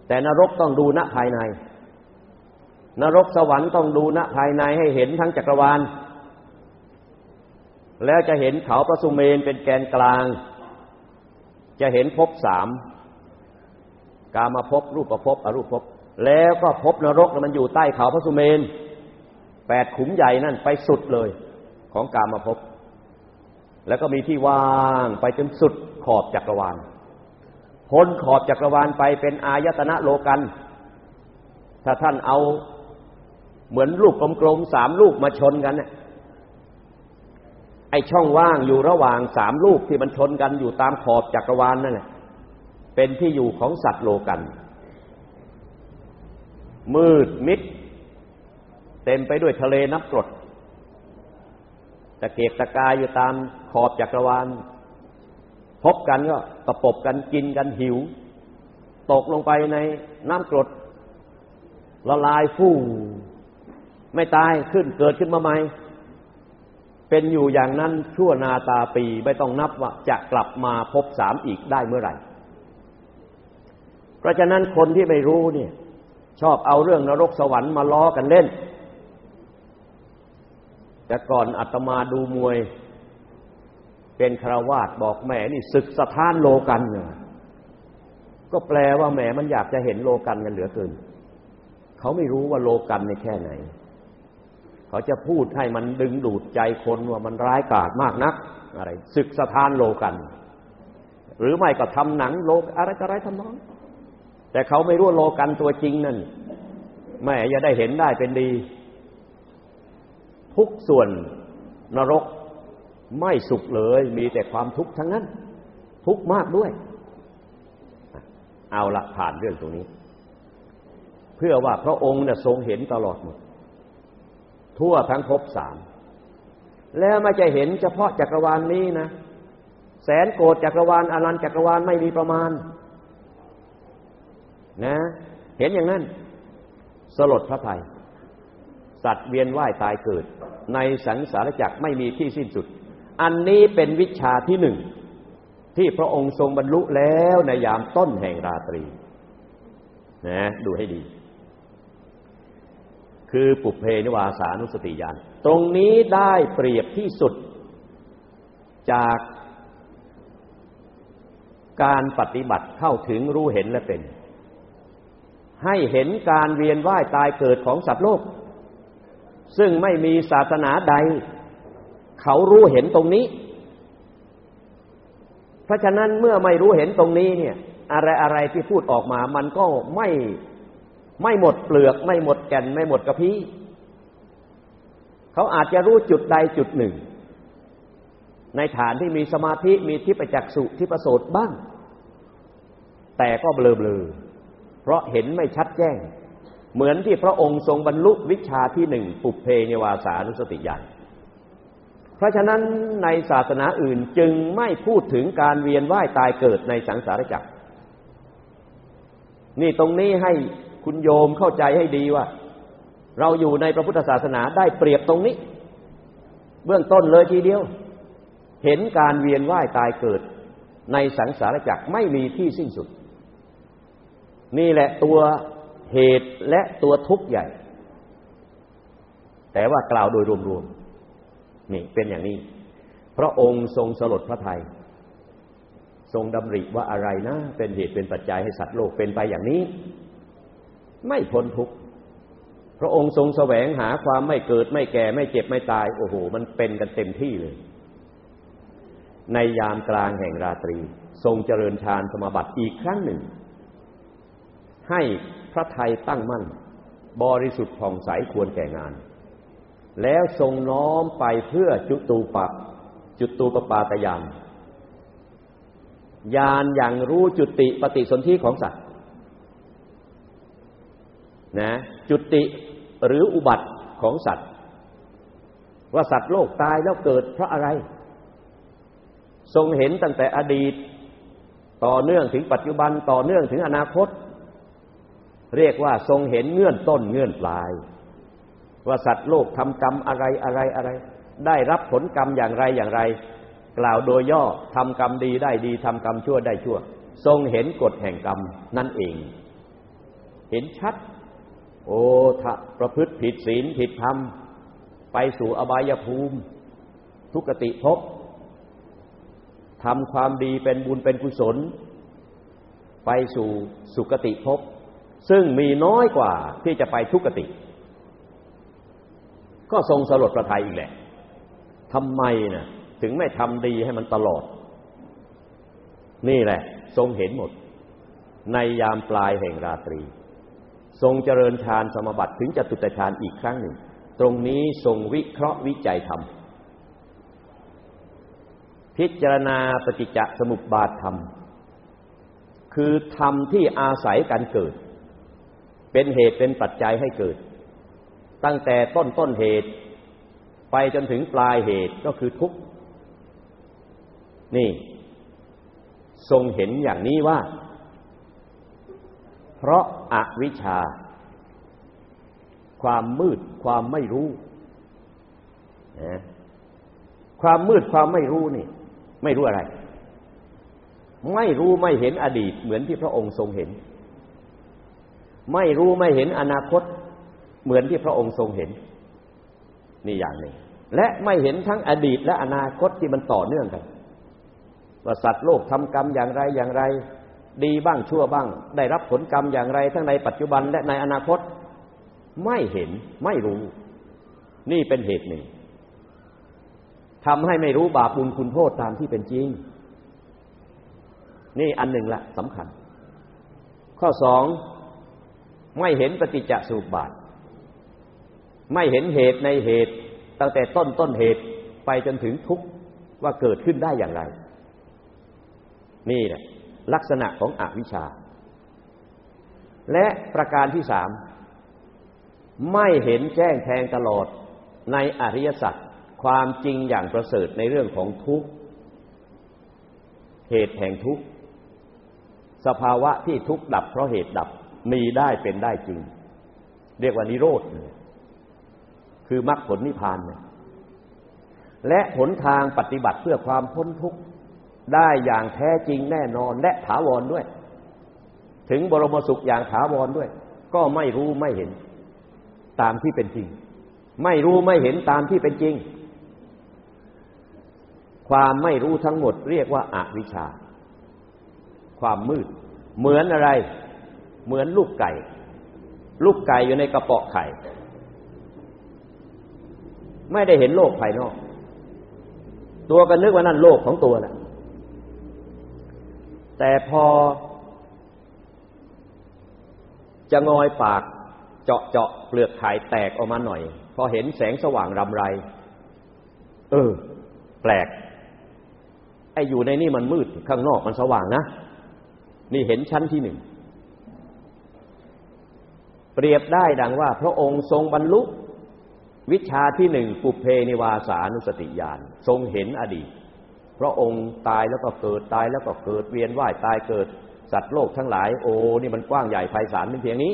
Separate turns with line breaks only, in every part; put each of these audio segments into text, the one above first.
แต่นรกต้องดูณภายในนรกสวรรค์ต้องดูณภายในให้เห็นทั้งจักรวาลแล้วจะเห็นเขาพระสุเมรุเป็นแกนกลางจะเห็นภพสามกามภพรูปภพอรูปภพแล้วก็ภพนรกมันอยู่ใต้เขาพระสุเมรุ8ขุมใหญ่นั่นไปสุดเลยของกามภพแล้วก็มีที่ว่างไปจนสุดขอบจักรวาลพ้นขอบจักรวาลไปเป็นอายตนะโลกันถ้าท่านเอาเหมือนลูกกลมๆ3ลูกมาชนกันเนี่ยไอ้ช่องว่างอยู่ระหว่าง3ลูกที่มันชนกันอยู่ตามขอบจักรวาลนั่นแหละเป็นที่อยู่ของสัตว์โลกันมืดมิดเต็มไปด้วยทะเลน้ำกรดตะเกียกตะกายอยู่ตามขอบจักรวาลพบกันก็ตะปบกันกินกันหิวตกลงไปในน้ำกรดละลายฟู่ไม่ตายขึ้นเกิดขึ้นมาใหม่เป็นอยู่อย่างนั้นชั่วนาตาปีไม่ต้องนับว่าจะกลับมาพบ3อีกได้เมื่อไหร่เพราะฉะนั้นคนที่ไม่รู้เนี่ยชอบเอาเรื่องนรกสวรรค์มาล้อกันเล่นแต่ก่อนอาตมาดูมวยเป็นฆราวาสบอกแหมนี่ศึกสถานโลกันก็แปลว่าแหมมันอยากจะเห็นโลกันกันเหลือเกินเขาไม่รู้ว่าโลกันในแค่ไหนเขาจะพูดให้มันดึงดูดใจคนว่ามันร้ายกาจมากนักอะไรศึกสถานโลกันหรือไม่ก็ทำหนังโลอะไรทำนองแต่เขาไม่รู้โลกันตัวจริงนั่นแม่อย่าได้เห็นได้เป็นดีทุกส่วนนรกไม่สุขเลยมีแต่ความทุกข์ทั้งนั้นทุกข์มากด้วยเอาละผ่านเรื่องตรงนี้เพื่อว่าพระองค์เนี่ยทรงเห็นตลอดหมดทั่วทั้งภพ3แล้วไม่จะเห็นเฉพาะจักรวาลนี้นะแสนโกฏจักรวาลอนันตจักรวาลไม่มีประมาณนะเห็นอย่างนั้นสลดพระทัยสัตว์เวียนว่ายตายเกิดในสังสารวัฏไม่มีที่สิ้นสุดอันนี้เป็นวิชาที่1ที่พระองค์ทรงบรรลุแล้วในยามต้นแห่งราตรีนะดูให้ดีคือปุพเพนิวาสานุสติญาณตรงนี้ได้เปรียบที่สุดจากการปฏิบัติเข้าถึงรู้เห็นและเป็นให้เห็นการเวียนว่ายตายเกิดของสัตว์โลกซึ่งไม่มีศาสนาใดเขารู้เห็นตรงนี้เพราะฉะนั้นเมื่อไม่รู้เห็นตรงนี้เนี่ยอะไรที่พูดออกมามันก็ไม่หมดเปลือกไม่หมดแก่นไม่หมดกระพี้เขาอาจจะรู้จุดใดจุดหนึ่งในฐานที่มีสมาธิมีทิพจักษุทิพโสตบ้างแต่ก็เบลอๆเพราะเห็นไม่ชัดแจ้งเหมือนที่พระองค์ทรงบรรลุวิชาที่1ปุพเพนิวาสานุสติญาณเพราะฉะนั้นในศาสนาอื่นจึงไม่พูดถึงการเวียนว่ายตายเกิดในสังสารวัฏนี่ตรงนี้ให้คุณโยมเข้าใจให้ดีว่าเราอยู่ในพระพุทธศาสนาได้เปรียบตรงนี้เบื้องต้นเลยทีเดียวเห็นการเวียนว่ายตายเกิดในสังสารวัฏไม่มีที่สิ้นสุดนี่แหละตัวเหตุและตัวทุกข์ใหญ่แต่ว่ากล่าวโดยรวมๆนี่เป็นอย่างนี้พระองค์ทรงสลดพระทัยทรงดำริว่าอะไรนะเป็นเหตุเป็นปัจจัยให้สัตว์โลกเป็นไปอย่างนี้ไม่พ้นทุกข์พระองค์ทรงแสวงหาความไม่เกิดไม่แก่ไม่เจ็บไม่ตายโอ้โหมันเป็นกันเต็มที่เลยในยามกลางแห่งราตรีทรงเจริญฌานสมาบัติอีกครั้งหนึ่งให้พระทัยตั้งมั่นบริสุทธิ์ผ่องใสควรแก่งานแล้วทรงน้อมไปเพื่อจุตูปปาตญาณญาณอย่างรู้จุติปฏิสนธิของสัตว์นะจุติหรืออุบัติของสัตว์ว่าสัตว์โลกตายแล้วเกิดเพราะอะไรทรงเห็นตั้งแต่อดีตต่อเนื่องถึงปัจจุบันต่อเนื่องถึงอนาคตเรียกว่าทรงเห็นเงื่อนต้นเงื่อนปลายว่าสัตว์โลกทำกรรมอะไรได้รับผลกรรมอย่างไรกล่าวโดยย่อทำกรรมดีได้ดีทำกรรมชั่วได้ชั่วทรงเห็นกฎแห่งกรรมนั่นเองเห็นชัดโอ้ถ้าประพฤติผิดศีลผิดธรรมไปสู่อบายภูมิทุกขติภพทำความดีเป็นบุญเป็นกุศลไปสู่สุคติภพซึ่งมีน้อยกว่าที่จะไปทุกขติก็ทรงสลดพระทัยอีกแหละทำไมน่ะถึงไม่ทำดีให้มันตลอดนี่แหละทรงเห็นหมดในยามปลายแห่งราตรีทรงเจริญฌานสมาบัติถึงจตุตฌานอีกครั้งหนึ่งตรงนี้ทรงวิเคราะห์วิจัยธรรมพิจารณาปฏิจจสมุปบาทธรรมคือธรรมที่อาศัยกันเกิดเป็นเหตุเป็นปัจจัยให้เกิดตั้งแต่ต้นเหตุไปจนถึงปลายเหตุก็คือทุกข์นี่ทรงเห็นอย่างนี้ว่าเพราะอวิชชาความมืดความไม่รู้ความมืดความไม่รู้นี่ไม่รู้อะไรไม่รู้ไม่เห็นอดีตเหมือนที่พระองค์ทรงเห็นไม่รู้ไม่เห็นอนาคตเหมือนที่พระองค์ทรงเห็นนี่อย่างหนึ่งและไม่เห็นทั้งอดีตและอนาคตที่มันต่อเนื่องกันว่าสัตว์โลกทำกรรมอย่างไรอย่างไรดีบ้างชั่วบ้างได้รับผลกรรมอย่างไรทั้งในปัจจุบันและในอนาคตไม่เห็นไม่รู้นี่เป็นเหตุหนึ่งทำให้ไม่รู้บาปบุญคุณโทษตามที่เป็นจริงนี่อันหนึ่งละสำคัญข้อสองไม่เห็นปฏิจจสมุปบาทไม่เห็นเหตุในเหตุตั้งแต่ต้นเหตุไปจนถึงทุกข์ว่าเกิดขึ้นได้อย่างไรนี่แหละลักษณะของอวิชชาและประการที่สามไม่เห็นแจ้งแทงตลอดในอริยสัจความจริงอย่างประเสริฐในเรื่องของทุกข์เหตุแห่งทุกข์สภาวะที่ทุกข์ดับเพราะเหตุดับมีได้เป็นได้จริงเรียกว่านิโรธคือมรรคผลนิพพานและหนทางปฏิบัติเพื่อความพ้นทุกข์ได้อย่างแท้จริงแน่นอนและถาวรด้วยถึงบรมสุขอย่างถาวรด้วยก็ไม่รู้ไม่เห็นตามที่เป็นจริงไม่รู้ไม่เห็นตามที่เป็นจริงความไม่รู้ทั้งหมดเรียกว่าอวิชชาความมืดเหมือนอะไรเหมือนลูกไก่อยู่ในกระเปาะไข่ไม่ได้เห็นโลกภายนอกตัวก็นึกว่านั่นโลกของตัวแหละแต่พอจะงอยปากเจาะเปลือกไข่แตกออกมาหน่อยพอเห็นแสงสว่างรำไรแปลกไอ้อยู่ในนี่มันมืดข้างนอกมันสว่างนะนี่เห็นชั้นที่หนึ่งเปรียบได้ดังว่าพระองค์ทรงบรรลุวิชาที่หนึ่งปุพเพนิวาสานุสติญาณทรงเห็นอดีตพระองค์ตายแล้วก็เกิดตายแล้วก็เกิดเวียนว่ายตายเกิดสัตว์โลกทั้งหลายโอ้นี่มันกว้างใหญ่ไพศาลเป็นเพียงนี้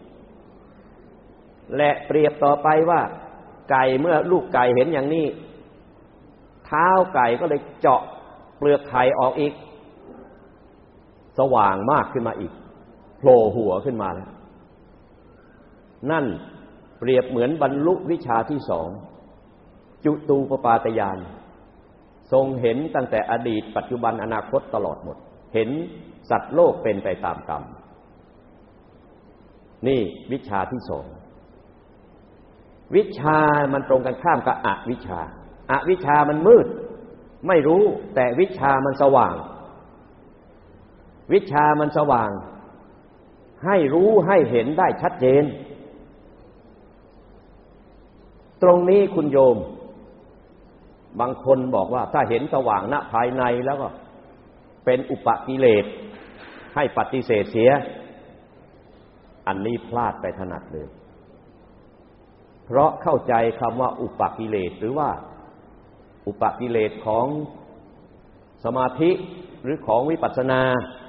และเปรียบต่อไปว่าไก่เมื่อลูกไก่เห็นอย่างนี้เท้าไก่ก็เลยเจาะเปลือกไข่ออกอีกสว่างมากขึ้นมาอีกโผล่หัวขึ้นมาแล้วนั่นเปรียบเหมือนบรรลุวิชาที่สองจุตูปปาตญาณทรงเห็นตั้งแต่อดีตปัจจุบันอนาคตตลอดหมดเห็นสัตว์โลกเป็นไปตามกรรมนี่วิชาที่สองวิชามันตรงกันข้ามกับอวิชชาอวิชชามันมืดไม่รู้แต่วิชามันสว่างวิชามันสว่างให้รู้ให้เห็นได้ชัดเจนตรงนี้คุณโยมบางคนบอกว่าถ้าเห็นสว่างณภายในแล้วก็เป็นอุปกิเลสให้ปฏิเสธเสียอันนี้พลาดไปถนัดเลยเพราะเข้าใจคำว่าอุปกิเลสหรือว่าอุปกิเลสของสมาธิหรือของวิปัสสนา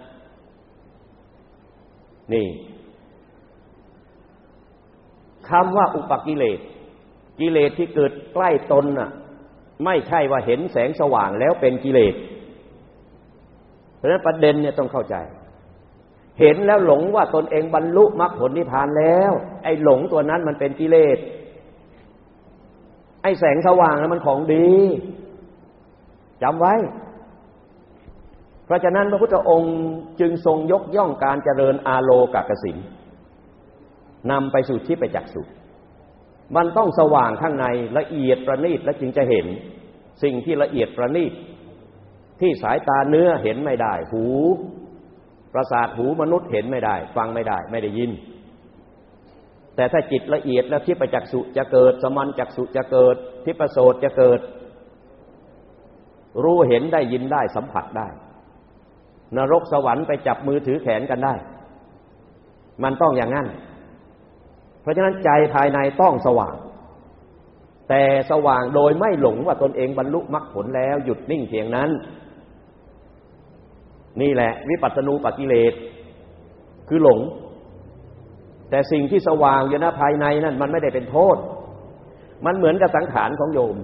นี่คำว่าอุปกิเลสกิเลสที่เกิดใกล้ตนน่ะไม่ใช่ว่าเห็นแสงสว่างแล้วเป็นกิเลสเพราะฉะนั้นประเด็นเนี่ยต้องเข้าใจเห็นแล้วหลงว่าตนเองบรรลุมรรคผลนิพพานแล้วไอ้หลงตัวนั้นมันเป็นกิเลสไอ้แสงสว่างนั้นมันของดีจำไว้เพราะฉะนั้นพระพุทธองค์จึงทรงยกย่องการเจริญอาโลกกสิณนำไปสู่ทิพจักษุมันต้องสว่างข้างในละเอียดประณีตและจึงจะเห็นสิ่งที่ละเอียดประณีตที่สายตาเนื้อเห็นไม่ได้หูประสาทหูมนุษย์เห็นไม่ได้ฟังไม่ได้ไม่ได้ยินแต่ถ้าจิตละเอียดแล้วทิพจักษุจะเกิดสมัญจักษุจะเกิดทิพโสตจะเกิดรู้เห็นได้ยินได้สัมผัสได้นรกสวรรค์ไปจับมือถือแขนกันได้มันต้องอย่างนั้นเพราะฉะนั้นใจภายในต้องสว่างแต่สว่างโดยไม่หลงว่าตนเองบรรลุมรรคผลแล้วหยุดนิ่งเพียงนั้นนี่แหละวิปัสสนูปกิเลสคือหลงแต่สิ่งที่สว่างอยู่ณภายในนั่นมันไม่ได้เป็นโทษมันเหมือนกับสังขารของโยม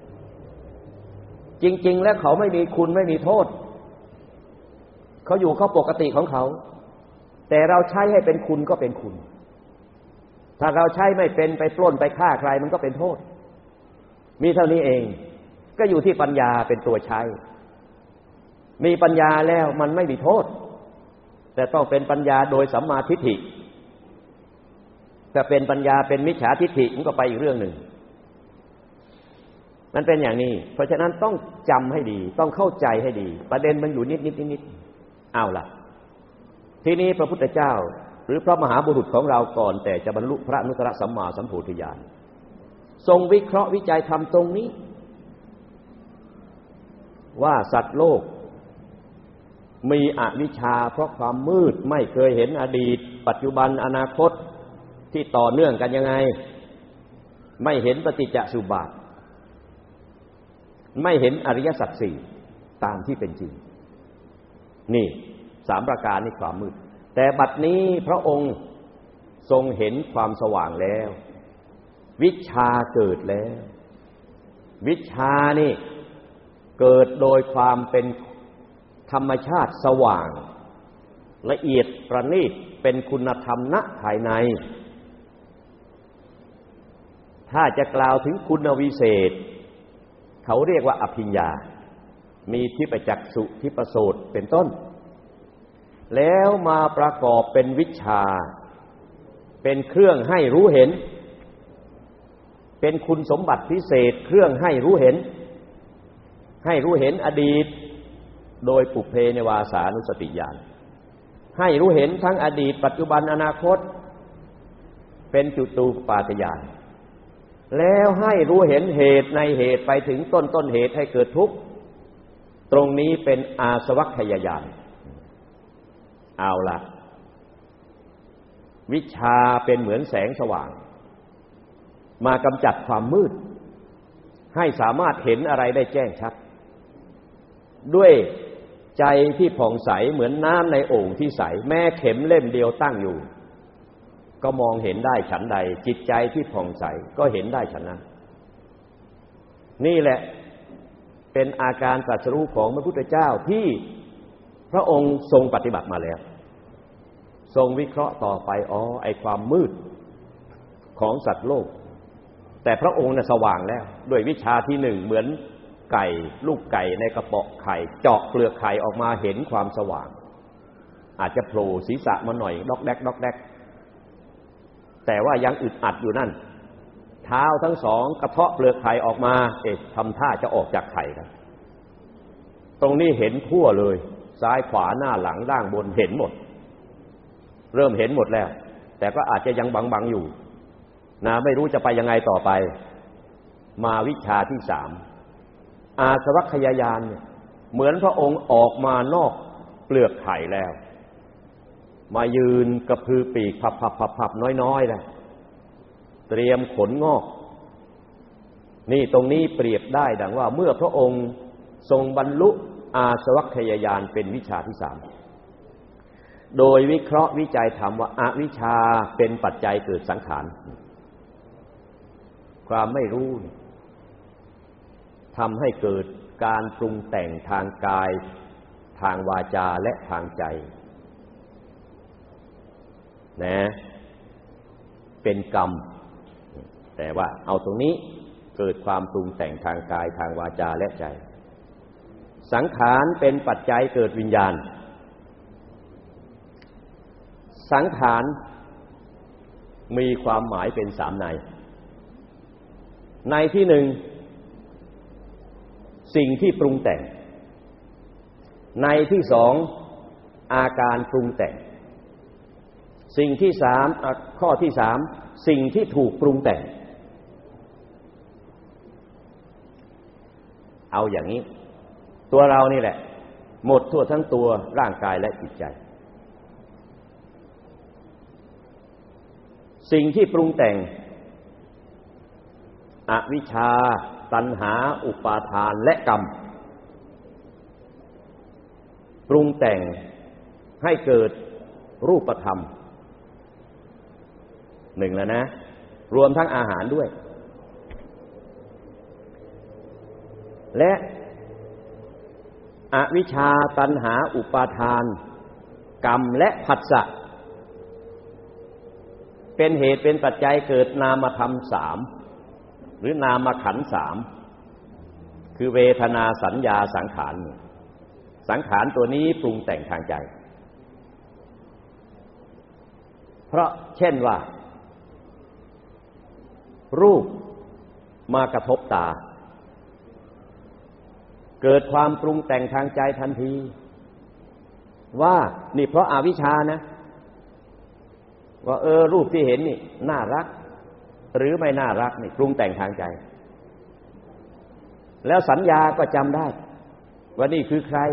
จริงๆแล้วเขาไม่มีคุณไม่มีโทษเขาอยู่เขาปกติของเขาแต่เราใช้ให้เป็นคุณก็เป็นคุณถ้าเราใช้ไม่เป็นไปปล้นไปฆ่าใครมันก็เป็นโทษมีเท่านี้เองก็อยู่ที่ปัญญาเป็นตัวใช้มีปัญญาแล้วมันไม่มีโทษแต่ต้องเป็นปัญญาโดยสัมมาทิฏฐิถ้าเป็นปัญญาเป็นมิจฉาทิฏฐิมันก็ไปอีกเรื่องหนึ่งมันเป็นอย่างนี้เพราะฉะนั้นต้องจำให้ดีต้องเข้าใจให้ดีประเด็นมันอยู่นิดเอาล่ะทีนี้พระพุทธเจ้าหรือพระมหาบุรุษของเราก่อนแต่จะบรรลุพระอนุตตรสัมมาสัมโพธิญาณทรงวิเคราะห์วิจัยธรรมตรงนี้ว่าสัตว์โลกมีอวิชชาเพราะความมืดไม่เคยเห็นอดีตปัจจุบันอนาคตที่ต่อเนื่องกันยังไงไม่เห็นปฏิจจสุบาทไม่เห็นอริยสัจสี่ตามที่เป็นจริงนี่3ประการนี่ความมืดแต่บัดนี้พระองค์ทรงเห็นความสว่างแล้ววิชชาเกิดแล้ววิชชานี่เกิดโดยความเป็นธรรมชาติสว่างละเอียดประณีตเป็นคุณธรรมณภายในถ้าจะกล่าวถึงคุณวิเศษเขาเรียกว่าอภิญญามีทิพจักษุทิพโสตเป็นต้นแล้วมาประกอบเป็นวิชชาเป็นเครื่องให้รู้เห็นเป็นคุณสมบัติพิเศษเครื่องให้รู้เห็นอดีตโดยปุพเพนิวาสานุสติญาณให้รู้เห็นทั้งอดีตปัจจุบันอนาคตเป็นจุตูปปาตญาณแล้วให้รู้เห็นเหตุในเหตุไปถึงต้นเหตุให้เกิดทุกข์ตรงนี้เป็นอาสวัคคยญาณเอาล่ะวิชชาเป็นเหมือนแสงสว่างมากำจัดความมืดให้สามารถเห็นอะไรได้แจ้งชัดด้วยใจที่ผ่องใสเหมือนน้ำในโอ่งที่ใสแม้เข็มเล่มเดียวตั้งอยู่ก็มองเห็นได้ฉันใดจิตใจที่ผ่องใสก็เห็นได้ฉันนั้นนี่แหละเป็นอาการตรัสรู้ของพระพุทธเจ้าที่พระองค์ทรงปฏิบัติมาแล้วทรงวิเคราะห์ต่อไปไอ้ความมืดของสัตว์โลกแต่พระองค์น่ะสว่างแล้วด้วยวิชาที่หนึ่งเหมือนไก่ลูกไก่ในกระเปาะไข่เจาะเปลือกไข่ออกมาเห็นความสว่างอาจจะโผล่ศีรษะมาหน่อยดอกแดกแต่ว่ายังอึดอัดอยู่นั่นเท้าทั้งสองกระเทาะเปลือกไข่ออกมาทำท่าจะออกจากไข่กันตรงนี้เห็นทั่วเลยซ้ายขวาหน้าหลังล่างบนเห็นหมดเริ่มเห็นหมดแล้วแต่ก็อาจจะยังบังอยู่นะไม่รู้จะไปยังไงต่อไปมาวิชาที่3อาสวัคคยญาณเหมือนพระองค์ออกมานอกเปลือกไข่แล้วมายืนกระพือปีกพับน้อยๆแล้วเตรียมขนงอกนี่ตรงนี้เปรียบได้ดังว่าเมื่อพระองค์ทรงบรรลุอาสวัคคยญาณเป็นวิชาที่3โดยวิเคราะห์วิจัยธรรมว่าอวิชชาเป็นปัจจัยเกิดสังขารความไม่รู้ทำให้เกิดการปรุงแต่งทางกายทางวาจาและทางใจนะเป็นกรรมแต่ว่าเอาตรงนี้เกิดความปรุงแต่งทางกายทางวาจาและใจสังขารเป็นปัจจัยเกิดวิญญาณสังขารมีความหมายเป็นสามในในที่หนึ่งสิ่งที่ปรุงแต่งในที่สองอาการปรุงแต่งสิ่งที่สามข้อที่สามสิ่งที่ถูกปรุงแต่งเอาอย่างนี้ตัวเรานี่แหละหมดทั่วทั้งตัวร่างกายและจิตใจสิ่งที่ปรุงแต่งอวิชชาตัณหาอุปาทานและกรรมปรุงแต่งให้เกิดรูปธรรมหนึ่งแล้วนะรวมทั้งอาหารด้วยและอวิชชาตัณหาอุปาทานกรรมและผัสสะเป็นเหตุเป็นปัจจัยเกิดนามธรรมสามหรือนามขันธ์สามคือเวทนาสัญญาสังขารสังขารตัวนี้ปรุงแต่งทางใจเพราะเช่นว่ารูปมากระทบตาเกิดความปรุงแต่งทางใจทันทีว่านี่เพราะอวิชชานะว่ารูปที่เห็นนี่น่ารักหรือไม่น่ารักนี่ปรุงแต่งทางใจแล้วสัญญาก็จำได้ว่านี่คือใคร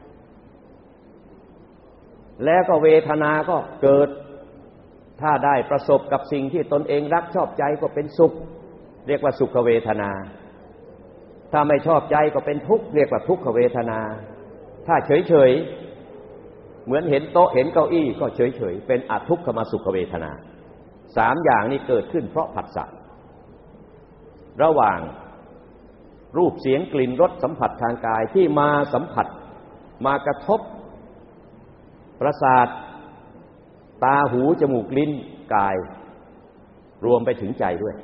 แล้วก็เวทนาก็เกิดถ้าได้ประสบกับสิ่งที่ตนเองรักชอบใจก็เป็นสุขเรียกว่าสุขเวทนาถ้าไม่ชอบใจก็เป็นทุกข์เรียกว่าทุกขเวทนาถ้าเฉยๆเหมือนเห็นโต๊ะเห็นเก้าอี้ก็เฉยๆเป็นอทุกขมสุขเวทนาสามอย่างนี้เกิดขึ้นเพราะผัสสะระหว่างรูปเสียงกลิ่นรสสัมผัสทางกายที่มาสัมผัสมากระทบประสาทตาหูจมูกลิ้นกายรวมไปถึงใจด้วย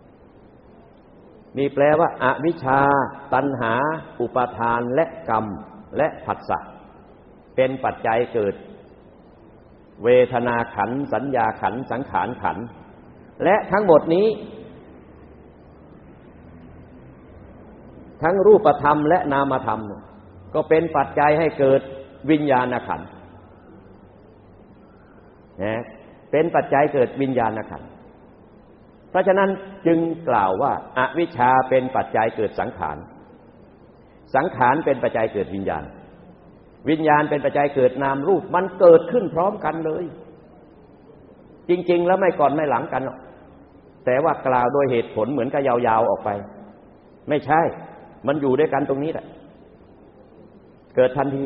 นี่แปลว่าอวิชชาตัณหาอุปาทานและกรรมและผัสสะเป็นปัจจัยเกิดเวทนาขันธ์สัญญาขันธ์สังขารขันธ์และทั้งหมดนี้ทั้งรูปธรรมและนามธรรมก็เป็นปัจจัยให้เกิดวิญญาณขันธ์นะเป็นปัจจัยเกิดวิญญาณขันธ์เพราะฉะนั้นจึงกล่าวว่าอวิชชาเป็นปัจจัยเกิดสังขารสังขารเป็นปัจจัยเกิดวิญญาณวิญญาณเป็นปัจจัยเกิดนามรูปมันเกิดขึ้นพร้อมกันเลยจริงๆแล้วไม่ก่อนไม่หลังกันหรอกแต่ว่ากล่าวโดยเหตุผลเหมือนกับยาวๆออกไปไม่ใช่มันอยู่ด้วยกันตรงนี้แหละเกิดทันที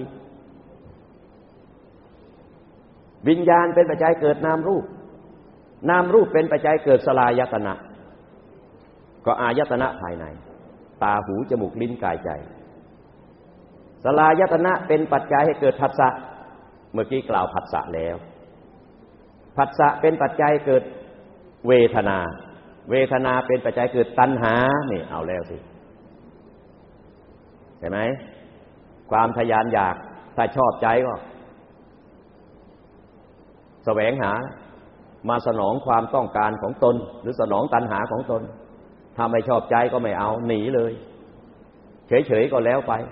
วิญญาณเป็นปัจจัยเกิดนามรูปนามรูปเป็นปัจจัยเกิดสลายตนะก็อายตนะภายในตาหูจมูกลิ้นกายใจสลายตนะเป็นปัจจัยให้เกิดผัสสะเมื่อกี้กล่าวผัสสะแล้วผัสสะเป็นปัจจัยเกิดเวทนาเวทนาเป็นปัจจัยเกิดตัณหานี่เอาแล้วสิใช่ไหมความทยานอยากถ้าชอบใจก็แสวงหามาสนองความต้องการของตนหรือสนองตัณหาของตนถ้าไม่ชอบใจก็ไม่เอาหนีเลยเฉยๆก็แล้วไป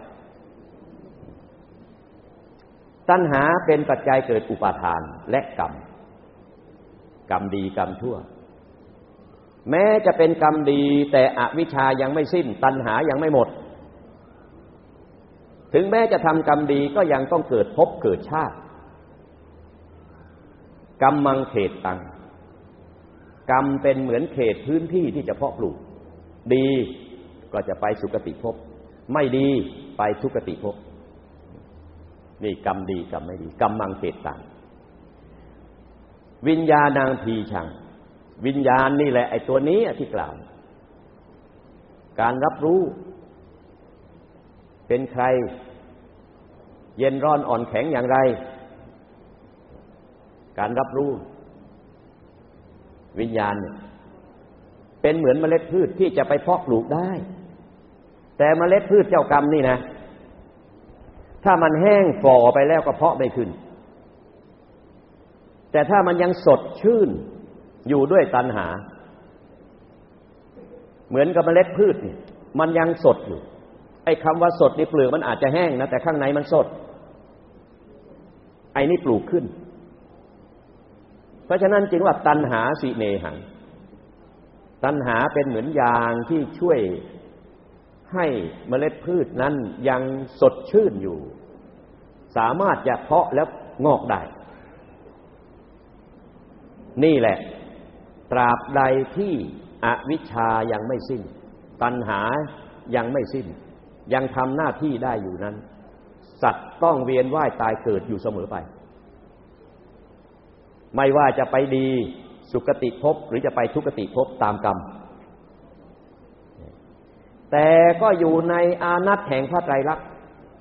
ตัณหาเป็นปัจจัยเกิดอุปาทานและกรรมกรรมดีกรรมชั่วแม้จะเป็นกรรมดีแต่อวิชชายังไม่สิ้นตัณหายังไม่หมดถึงแม้จะทำกรรมดีก็ยังต้องเกิดภพเกิดชาติกรรมังเขตตังกรรมเป็นเหมือนเขตพื้นที่ที่จะเพาะปลูกดีก็จะไปสุคติภพไม่ดีไปทุกติภพนี่กรรมดีกรรมไม่ดีกรรมังเขตตังวิญญาณังทีชังวิญญาณนี่แหละไอ้ตัวนี้ที่กล่าวการรับรู้เป็นใครเย็นร้อนอ่อนแข็งอย่างไรการรับรู้วิญญาณเนี่ยเป็นเหมือนเมล็ดพืชที่จะไปเพาะปลูกได้แต่เมล็ดพืชเจ้ากรรมนี่นะถ้ามันแห้งฝ่อไปแล้วก็เพาะไม่ขึ้นแต่ถ้ามันยังสดชื่นอยู่ด้วยตัณหาเหมือนกับเมล็ดพืชนี่มันยังสดอยู่ไอ้คำว่าสดนี่เปลือกมันอาจจะแห้งนะแต่ข้างในมันสดไอ้นี่ปลูกขึ้นเพราะฉะนั้นจึงว่าตัณหาสิเนหังตัณหาเป็นเหมือนยางที่ช่วยให้เมล็ดพืชนั้นยังสดชื่นอยู่สามารถจะเพาะแล้วงอกได้นี่แหละตราบใดที่อวิชชายังไม่สิ้นตัณหายังไม่สิ้นยังทำหน้าที่ได้อยู่นั้นสัตว์ต้องเวียนว่ายตายเกิดอยู่เสมอไปไม่ว่าจะไปดีสุคติภพหรือจะไปทุกติภพตามกรรมแต่ก็อยู่ในอานัตแห่งพระไตรลักษณ์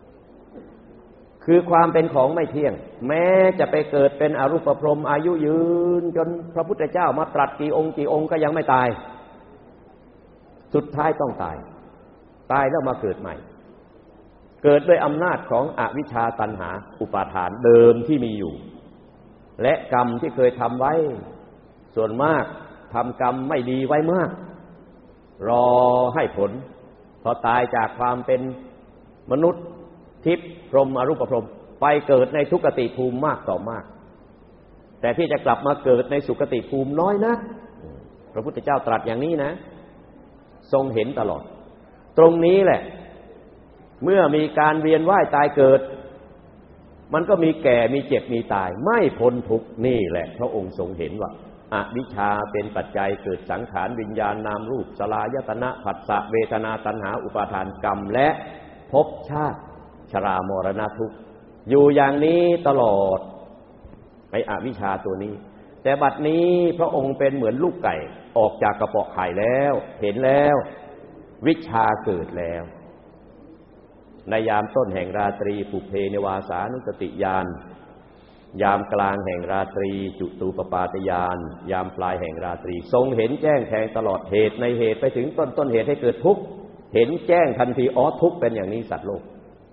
คือความเป็นของไม่เที่ยงแม้จะไปเกิดเป็นอรูปพรหมอายุยืนจนพระพุทธเจ้ามาตรัสกี่องค์ก็ยังไม่ตายสุดท้ายต้องตายแล้วมาเกิดใหม่เกิดด้วยอำนาจของอวิชชาตัณหาอุปาทานเดิมที่มีอยู่และกรรมที่เคยทำไว้ส่วนมากทำกรรมไม่ดีไว้มากรอให้ผลพอตายจากความเป็นมนุษย์ทิพย์พรหมอรูปพรหมไปเกิดในทุกติภูมิมากต่อมากแต่ที่จะกลับมาเกิดในสุคติภูมิน้อยนะพระพุทธเจ้าตรัสอย่างนี้นะทรงเห็นตลอดตรงนี้แหละเมื่อมีการเวียนว่ายตายเกิดมันก็มีแก่มีเจ็บมีตายไม่พ้นทุกข์นี่แหละพระองค์ทรงเห็นว่าอวิชชาเป็นปัจจัยเกิดสังขารวิญญาณนามรูปสลายตนะผัสสะเวทนาตัณหาอุปาทานกรรมและภพชาติชรามรณะทุกข์อยู่อย่างนี้ตลอดไอ้อวิชชาตัวนี้แต่บัดนี้พระองค์เป็นเหมือนลูกไก่ออกจากกระเปาะไข่แล้วเห็นแล้ววิชชาเกิดแล้วในยามต้นแห่งราตรีปุเพนิวาสานุสติญาณยามกลางแห่งราตรีจุตูปปาตญาณยามปลายแห่งราตรีทรงเห็นแจ้งแทงตลอดเหตุในเหตุไปถึงต้นเหตุให้เกิดทุกข์เห็นแจ้งทันทีอ๋อทุกข์เป็นอย่างนี้สัตว์โลก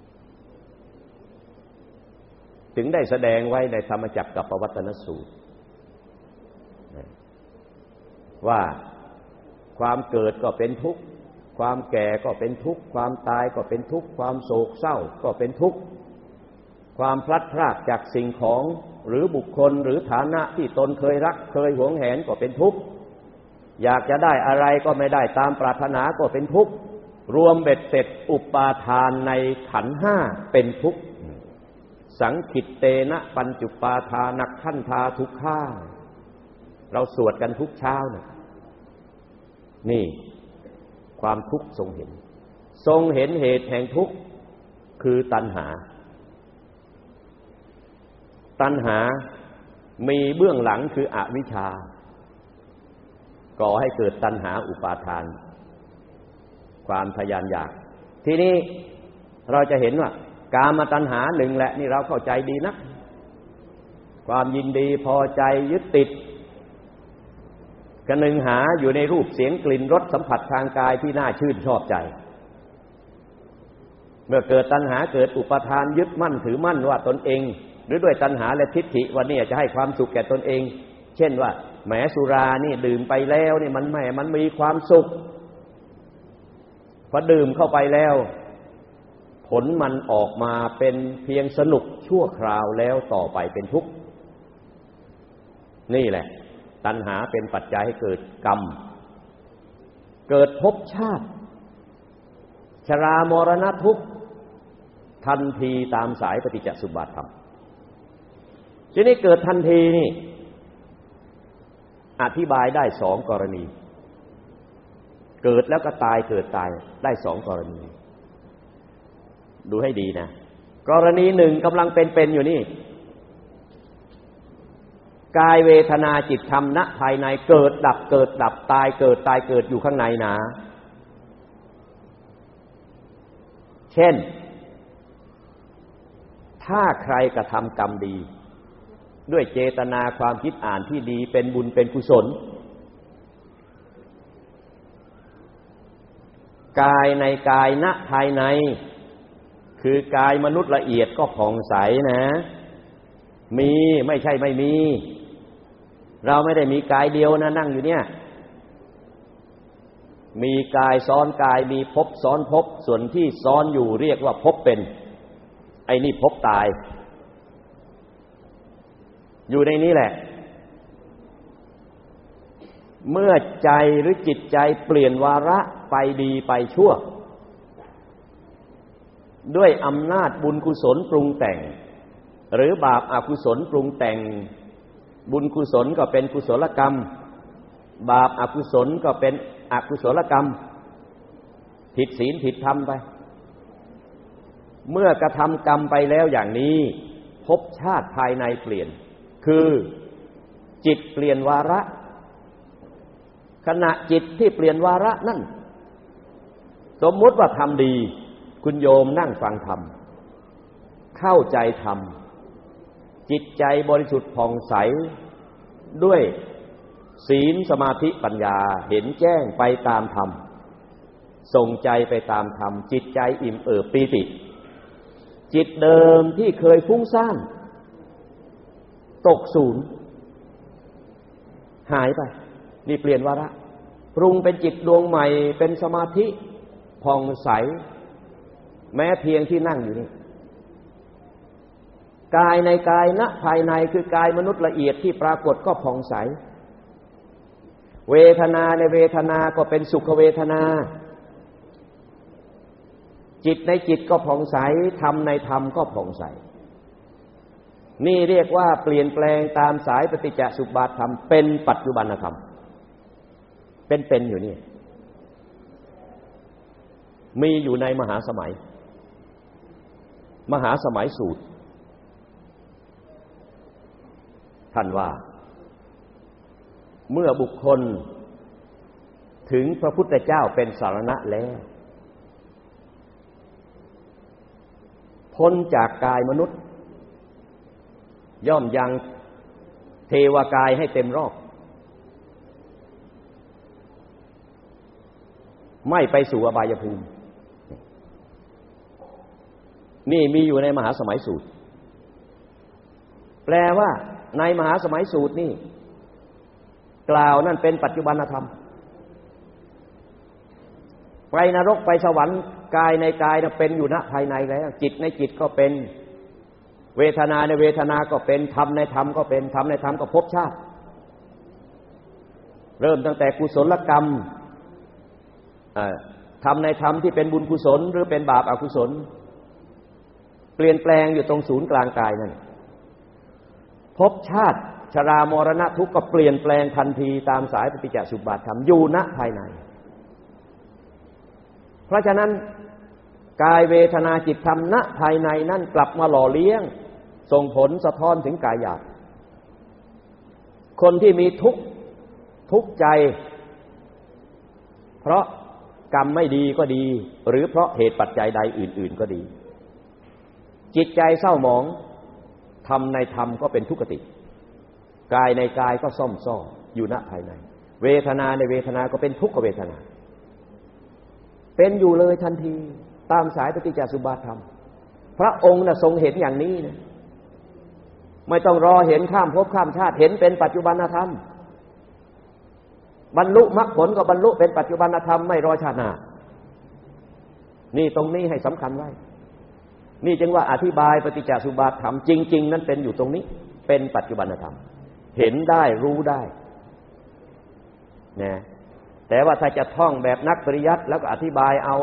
ถึงได้แสดงไว้ในธรรมจักรกับปวัตตนสูตรว่าความเกิดก็เป็นทุกข์ความแก่ก็เป็นทุกข์ความตายก็เป็นทุกข์ความโศกเศร้าก็เป็นทุกข์ความพลัดพรากจากสิ่งของหรือบุคคลหรือฐานะที่ตนเคยรักเคยหวงแหนก็เป็นทุกข์อยากจะได้อะไรก็ไม่ได้ตามปรารถนาก็เป็นทุกข์รวมเบ็ดเสร็จอุปาทานในขันธ์ห้าเป็นทุกข์สังขิตเตนะปัญจุปาทานักขันธาทุกขาเราสวดกันทุกเช้านี่ความทุกข์ทรงเห็นเหตุแห่งทุกข์คือตัณหามีเบื้องหลังคืออวิชชาก่อให้เกิดตัณหาอุปาทานความทะยานอยากทีนี้เราจะเห็นว่ากามตัณหาหนึ่งแหละนี่เราเข้าใจดีนะความยินดีพอใจยึดติดกระหนึ่งหาอยู่ในรูปเสียงกลิ่นรสสัมผัสทางกายที่น่าชื่นชอบใจเมื่อเกิดตัณหาเกิดอุปาทานยึดมั่นถือมั่นว่าตนเองหรือด้วยตัณหาและทิฏฐิว่านี่จะให้ความสุขแก่ตนเองเช่นว่าแหมสุรานี่ดื่มไปแล้วนี่มันมีความสุขพอดื่มเข้าไปแล้วผลมันออกมาเป็นเพียงสนุกชั่วคราวแล้วต่อไปเป็นทุกข์นี่แหละตัณหาเป็นปัจจัยให้เกิดกรรมเกิดภพชาติชรามรณะทุกข์ทันทีตามสายปฏิจจสมุปบาทธรรมทีนี้เกิดทันทีนี่อธิบายได้สองกรณีเกิดแล้วก็ตายเกิดตายได้สองกรณีดูให้ดีนะกรณีหนึ่งกำลังเป็นอยู่นี่กายเวทนาจิตธรรมณภายในเกิดดับเกิดดับตายเกิดตายเกิดอยู่ข้างในนะเช่นถ้าใครกระทำกรรมดีด้วยเจตนาความคิดอ่านที่ดีเป็นบุญเป็นกุศลกายในกายณภายในคือกายมนุษย์ละเอียดก็ผ่องใสนะมีไม่ใช่ไม่มีเราไม่ได้มีกายเดียวนะนั่งอยู่เนี่ยมีกายซ้อนกายมีภพซ้อนภพส่วนที่ซ้อนอยู่เรียกว่าภพเป็นไอ้นี่ภพตายอยู่ในนี้แหละเมื่อใจหรือจิตใจเปลี่ยนวาระไปดีไปชั่วด้วยอำนาจบุญกุศลปรุงแต่งหรือบาปอกุศลปรุงแต่งบุญกุศลก็เป็นกุศลกรรมบาปอกุศลก็เป็นอกุศลกรรมผิดศีลผิดธรรมไปเมื่อกระทำกรรมไปแล้วอย่างนี้ภพชาติภายในเปลี่ยนคือจิตเปลี่ยนวาระขณะจิตที่เปลี่ยนวาระนั่นสมมุติว่าทำดีคุณโยมนั่งฟังธรรมเข้าใจธรรมจิตใจบริสุทธิ์ผ่องใสด้วยศีลสมาธิปัญญาเห็นแจ้งไปตามธรรมส่งใจไปตามธรรมจิตใจอิ่มเอิบปีติจิตเดิมที่เคยฟุ้งซ่านตกศูนย์หายไปนี่เปลี่ยนวาระปรุงเป็นจิตดวงใหม่เป็นสมาธิผ่องใสแม้เพียงที่นั่งอยู่นี่กายในกายณภายในคือกายมนุษย์ละเอียดที่ปรากฏก็ผ่องใสเวทนาในเวทนาก็เป็นสุขเวทนาจิตในจิตก็ผ่องใสธรรมในธรรมก็ผ่องใสนี่เรียกว่าเปลี่ยนแปลงตามสายปฏิจจสุบาทธรรมเป็นปัจจุบันธรรมเป็นอยู่นี่มีอยู่ในมหาสมัยสูตรท่านว่าเมื่อบุคคลถึงพระพุทธเจ้าเป็นสรณะแล้วพ้นจากกายมนุษย์ย่อมยังเทวกายให้เต็มรอบไม่ไปสู่อบายภูมินี่มีอยู่ในมหาสมัยสูตรแปลว่าในมหาสมัยสูตรนี่กล่าวนั่นเป็นปัจจุบันธรรมไปนรกไปสวรรค์กายในกายเป็นอยู่ณภายในแล้วจิตในจิตก็เป็นเวทนาในเวทนาก็เป็นธรรมในธรรมก็เป็นธรรมในธรรมก็ภพชาติเริ่มตั้งแต่กุศลกรรมธรรมในธรรมที่เป็นบุญกุศลหรือเป็นบาปอกุศลเปลี่ยนแปลงอยู่ตรงศูนย์กลางกายนั่นภพชาติชรามรณะทุกข์ก็เปลี่ยนแปลงทันทีตามสายปฏิจจสุบาทธรรมอยู่ณภายในเพราะฉะนั้นกายเวทนาจิตธรรมณภายในนั่นกลับมาหล่อเลี้ยงส่งผลสะท้อนถึงกายหยาบคนที่มีทุกข์ใจเพราะกรรมไม่ดีก็ดีหรือเพราะเหตุปัจจัยใดอื่นๆก็ดีจิตใจเศร้าหมองธรรมในธรรมก็เป็นทุกขติกายในกายก็ซ่อมซ้ออยู่ณภายในเวทนาในเวทนาก็เป็นทุกขเวทนาเป็นอยู่เลยทันทีตามสายปฏิจจสุบาทธรรมพระองค์น่ะทรงเห็นอย่างนี้นะไม่ต้องรอเห็นข้ามภพข้ามชาติเห็นเป็นปัจจุบันธรรมบรรลุมรรคผลก็บรรลุเป็นปัจจุบันธรรมไม่รอชาติหน้านี่ตรงนี้ให้สำคัญไว้นี่จึงว่าอธิบายปฏิจจสุบาทธรรมจริงๆนั้นเป็นอยู่ตรงนี้เป็นปัจจุบันธรรมเห็นได้รู้ได้นะแต่ว่าถ้าจะท่องแบบนักปริยัติแล้วก็อธิบายเอา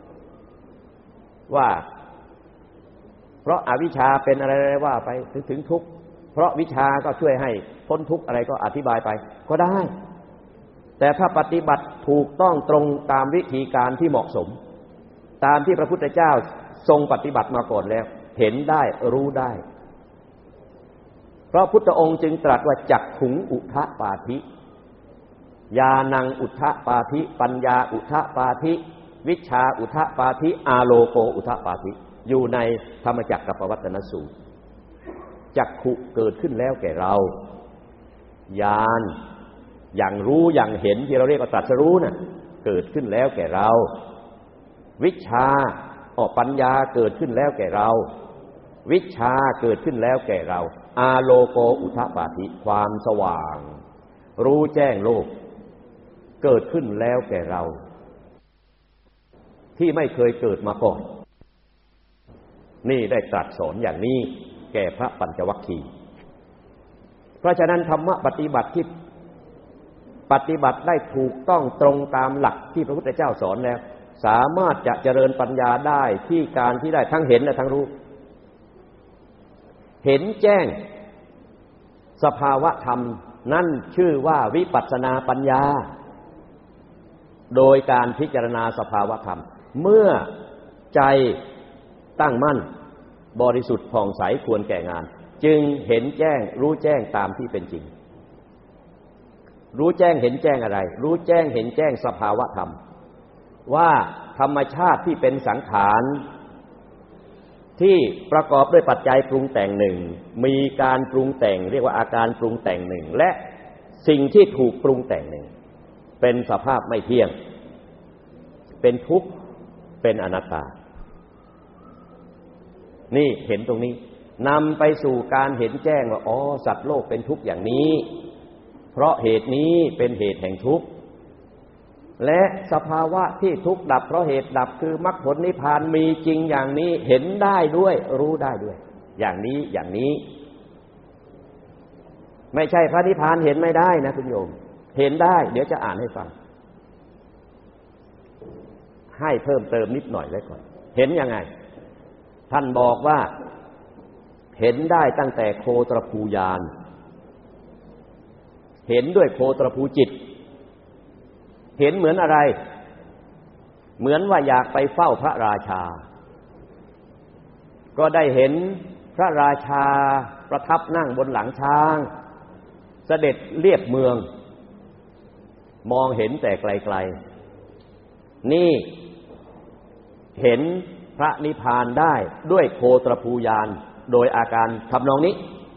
ว่าเพราะอวิชชาเป็นอะไรๆว่าไปถึงทุกข์เพราะวิชาก็ช่วยให้พ้นทุกข์อะไรก็อธิบายไปก็ได้แต่ถ้าปฏิบัติถูกต้องตรงตามวิธีการที่เหมาะสมตามที่พระพุทธเจ้าทรงปฏิบัติมาก่อนแล้วเห็นได้รู้ได้เพราะพุทธองค์จึงตรัสว่าจักขุงอุทะปาธิญาณังอุทะปาธิปัญญาอุทะปาธิวิชชาอุทะปาธิอาโลโกอุทะปาธิอยู่ในธรรมจักรกับปวัตตนสูตรจักขุเกิดขึ้นแล้วแก่เราญาณอย่างรู้อย่างเห็นที่เราเรียกว่าตรัสรู้น่ะเกิดขึ้นแล้วแก่เราวิชชาปัญญาเกิดขึ้นแล้วแก่เราวิชชาเกิดขึ้นแล้วแก่เราอาโลโกอุทธปาธิความสว่างรู้แจ้งโลกเกิดขึ้นแล้วแก่เราที่ไม่เคยเกิดมาก่อนนี่ได้ตรัสสอนอย่างนี้แก่พระปัญจวัคคีย์เพราะฉะนั้นธรรมะปฏิบัติที่ปฏิบัติได้ถูกต้องตรงตามหลักที่พระพุทธเจ้าสอนแล้วสามารถจะเจริญปัญญาได้ที่การที่ได้ทั้งเห็นและทั้งรู้เห็นแจ้งสภาวะธรรมนั่นชื่อว่าวิปัสสนาปัญญาโดยการพิจารณาสภาวะธรรมเมื่อใจตั้งมั่นบริสุทธิ์ผ่องใสควรแก่งานจึงเห็นแจ้งรู้แจ้งตามที่เป็นจริงรู้แจ้งเห็นแจ้งอะไรรู้แจ้งเห็นแจ้งสภาวะธรรมว่าธรรมชาติที่เป็นสังขารที่ประกอบด้วยปัจจัยปรุงแต่งหนึ่งมีการปรุงแต่งเรียกว่าอาการปรุงแต่งหนึ่งและสิ่งที่ถูกปรุงแต่งหนึ่งเป็นสภาพไม่เที่ยงเป็นทุกข์เป็นอนัตตานี่เห็นตรงนี้นำไปสู่การเห็นแจ้งว่าอ๋อสัตว์โลกเป็นทุกข์อย่างนี้เพราะเหตุนี้เป็นเหตุแห่งทุกข์และสภาวะที่ทุกข์ดับเพราะเหตุดับคือมรรคผลนิพพานมีจริงอย่างนี้เห็นได้ด้วยรู้ได้ด้วยอย่างนี้อย่างนี้ไม่ใช่พระนิพพานเห็นไม่ได้นะคุณโยมเห็นได้เดี๋ยวจะอ่านให้ฟังให้เพิ่มเติมนิดหน่อยไว้ก่อนเห็นยังไงท่านบอกว่าเห็นได้ตั้งแต่โคตรภูญาณเห็นด้วยโคตรภูจิตเห็นเหมือนอะไรเหมือนว่าอยากไปเฝ้าพระราชาก็ได้เห็นพระราชาประทับนั่งบนหลังช้างเสด็จเลียบเมืองมองเห็นแต่ไกลๆนี่เห็นพระนิพพานได้ด้วยโคตรภูญาณโดยอาการทำนองนี้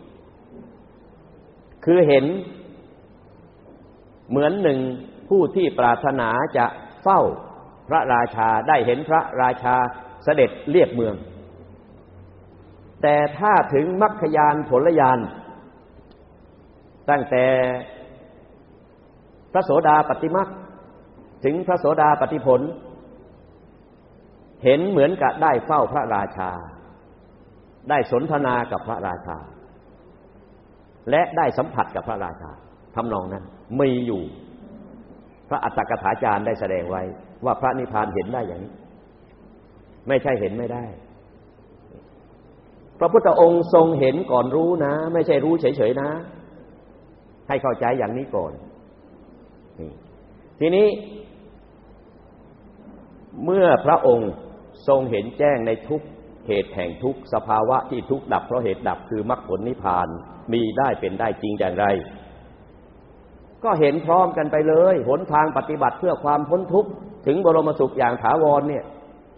คือเห็นเหมือนหนึ่งผู้ที่ปรารถนาจะเฝ้าพระราชาได้เห็นพระราชาเสด็จเลียบเมืองแต่ถ้าถึงมรรคญาณผลญาณตั้งแต่พระโสดาปัตติมรรคถึงพระโสดาปัตติผลเห็นเหมือนกับได้เฝ้าพระราชาได้สนทนากับพระราชาและได้สัมผัสกับพระราชาทำนองนั้นมีอยู่พระอัตถกถาจารย์ได้แสดงไว้ว่าพระนิพพานเห็นได้อย่างนี้ไม่ใช่เห็นไม่ได้พระพุทธองค์ทรงเห็นก่อนรู้นะไม่ใช่รู้เฉยๆนะให้เข้าใจอย่างนี้ก่อนทีนี้เมื่อพระองค์ทรงเห็นแจ้งในทุกเหตุแห่งทุกสภาวะที่ทุกดับเพราะเหตุดับคือมรรคผลนิพพานมีได้เป็นได้จริงอย่างไรก็เห็นพร้อมกันไปเลยหนทางปฏิบัติเพื่อความพ้นทุกข์ถึงบรมสุขอย่างถาวรเนี่ย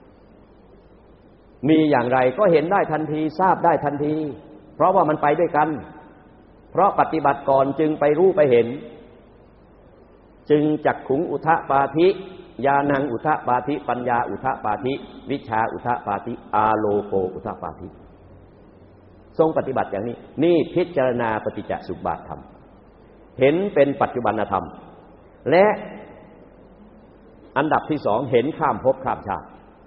มีอย่างไรก็เห็นได้ทันทีทราบได้ทันทีเพราะว่ามันไปด้วยกันเพราะปฏิบัติก่อนจึงไปรู้ไปเห็นจึงจักขุงอุทะปาธิญาณังอุทะปาธิปัญญาอุทะปาธิวิชชาอุทะปาธิอาโลโกอุทะปาธิทรงปฏิบัติอย่างนี้นี่พิจารณาปฏิจจสุปบาทธรรมเห็นเป็นปัจจุบันธรรมและอันดับที่สองเห็นข้ามภพข้ามชาติ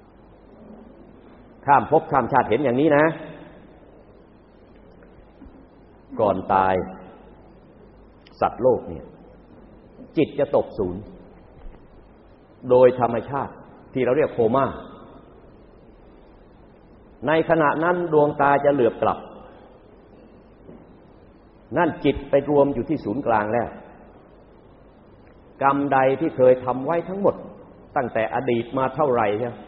ข้ามภพข้ามชาติเห็นอย่างนี้นะก่อนตายสัตว์โลกเนี่ยจิตจะตกศูนย์โดยธรรมชาติที่เราเรียกโคม่าในขณะนั้นดวงตาจะเหลือบกลับนั่นจิตไปรวมอยู่ที่ศูนย์กลางแล้วกรรมใดที่เคยทำไว้ทั้งหมดตั้งแต่อดีตมาเท่าไหร่ใช่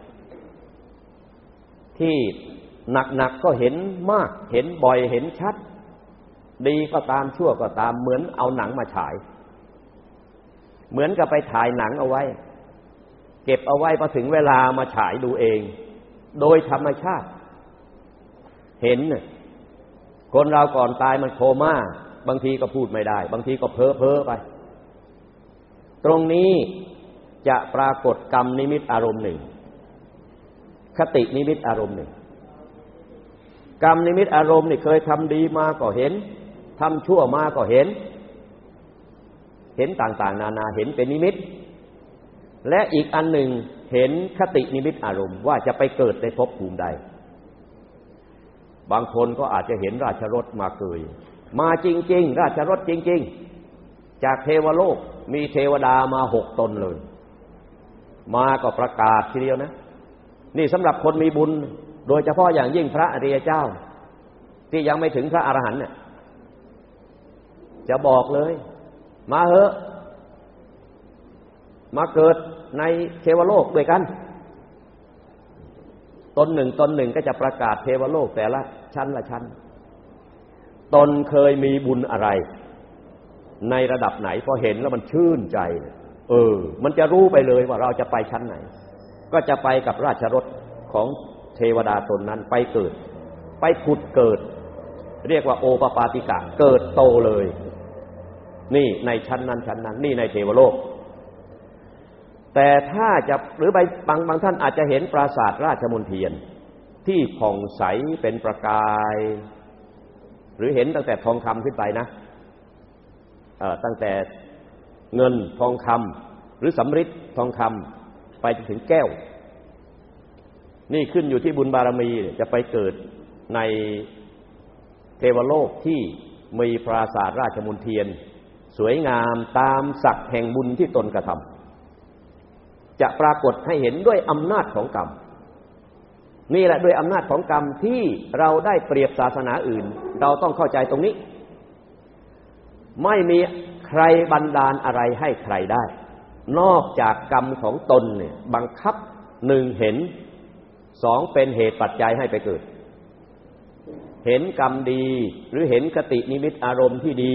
ที่หนักๆก็เห็นมากเห็นบ่อยเห็นชัดดีก็ตามชั่วก็ตามเหมือนเอาหนังมาฉายเหมือนกับไปถ่ายหนังเอาไว้เก็บเอาไว้พอถึงเวลามาฉายดูเองโดยธรรมชาติเห็นคนเราก่อนตายมันโคม่าบางทีก็พูดไม่ได้บางทีก็เพ้อไปตรงนี้จะปรากฏกรรมนิมิตอารมณ์หนึ่งคตินิมิตอารมณ์หนึ่งกรรมนิมิตอารมณ์นี่เคยทำดีมาก็เห็นทำชั่วมาก็เห็นต่างๆนานาเห็นเป็นนิมิตและอีกอันหนึ่งเห็นคตินิมิตอารมณ์ว่าจะไปเกิดในภพภูมิใดบางคนก็อาจจะเห็นราชรถมาเกยมาจริงๆราชรถจริงๆจากเทวโลกมีเทวดามา6 ตนเลยมาก็ประกาศทีเดียวนะนี่สำหรับคนมีบุญโดยเฉพาะอย่างยิ่งพระอริยเจ้าที่ยังไม่ถึงพระอรหันต์เนี่ยจะบอกเลยมาเหอะมาเกิดในเทวโลกด้วยกันตนหนึ่งก็จะประกาศเทวโลกแต่ละชั้นละชั้นตนเคยมีบุญอะไรในระดับไหนพอเห็นแล้วมันชื่นใจมันจะรู้ไปเลยว่าเราจะไปชั้นไหนก็จะไปกับราชรถของเทวดาตนนั้นไปเกิดไปผุดเกิดเรียกว่าโอปปาติกะเกิดโตเลยนี่ในชั้นนั้นชั้นนั้นนี่ในเทวโลกแต่ถ้าจะหรือบางท่านอาจจะเห็นปราสาทราชมณฑีที่ผ่องใสเป็นประกายหรือเห็นตั้งแต่ทองคำขึ้นไปนะตั้งแต่เงินทองคำหรือสำริดทองคำไปจนถึงแก้วนี่ขึ้นอยู่ที่บุญบารมีจะไปเกิดในเทวโลกที่มีปราสาทราชมณฑีสวยงามตามศักดิ์แห่งบุญที่ตนกระทำจะปรากฏให้เห็นด้วยอำนาจของกรรมนี่แหละด้วยอำนาจของกรรมที่เราได้เปรียบศาสนาอื่นเราต้องเข้าใจตรงนี้ไม่มีใครบันดาลอะไรให้ใครได้นอกจากกรรมของตนเนี่ยบังคับ1เห็น2เป็นเหตุปัจจัยให้ไปเกิดเห็นกรรมดีหรือเห็นคตินิมิตอารมณ์ที่ดี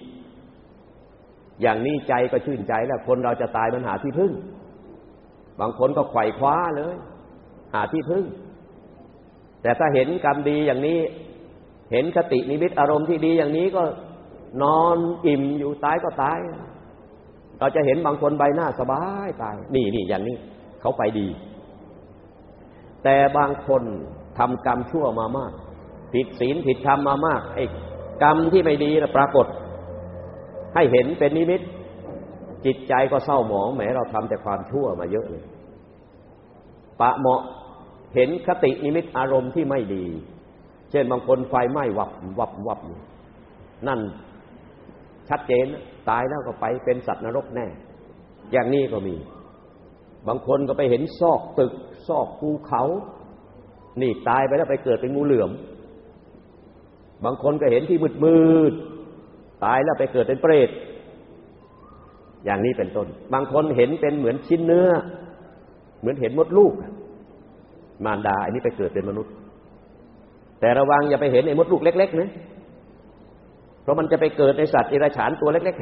อย่างนี้ใจก็ชื่นใจแล้วคนเราจะตายมันหาที่พึ่งบางคนก็ไขว่คว้าเลยหาที่พึ่งแต่ถ้าเห็นกรรมดีอย่างนี้เห็นคตินิมิตอารมณ์ที่ดีอย่างนี้ก็นอนอิ่มอยู่ตายก็ตายเราจะเห็นบางคนใบหน้าสบายตายนี่อย่างนี้เขาไปดีแต่บางคนทำกรรมชั่วมามากผิดศีลผิดธรรมมามากไอ้กรรมที่ไม่ดีปรากฏให้เห็นเป็นนิมิตจิตใจก็เศร้าหมองแหมเราทำแต่ความชั่วมาเยอะเลยปะเหมาะเห็นคตินิมิตอารมณ์ที่ไม่ดีเช่นบางคนไฟไหม้วับนั่นชัดเจนตายแล้วก็ไปเป็นสัตว์นรกแน่อย่างนี้ก็มีบางคนก็ไปเห็นซอกตึกซอกภูเขานี่ตายไปแล้วไปเกิดเป็นงูเหลือมบางคนก็เห็นที่มืดตายแล้วไปเกิดเป็นเปรตอย่างนี้เป็นต้นบางคนเห็นเป็นเหมือนชิ้นเนื้อเหมือนเห็นมดลูกมารดาอันนี้ไปเกิดเป็นมนุษย์แต่ระวังอย่าไปเห็นไอ้มดลูกเล็กๆนะเพราะมันจะไปเกิดในสัตว์เดรัจฉานตัวเล็ก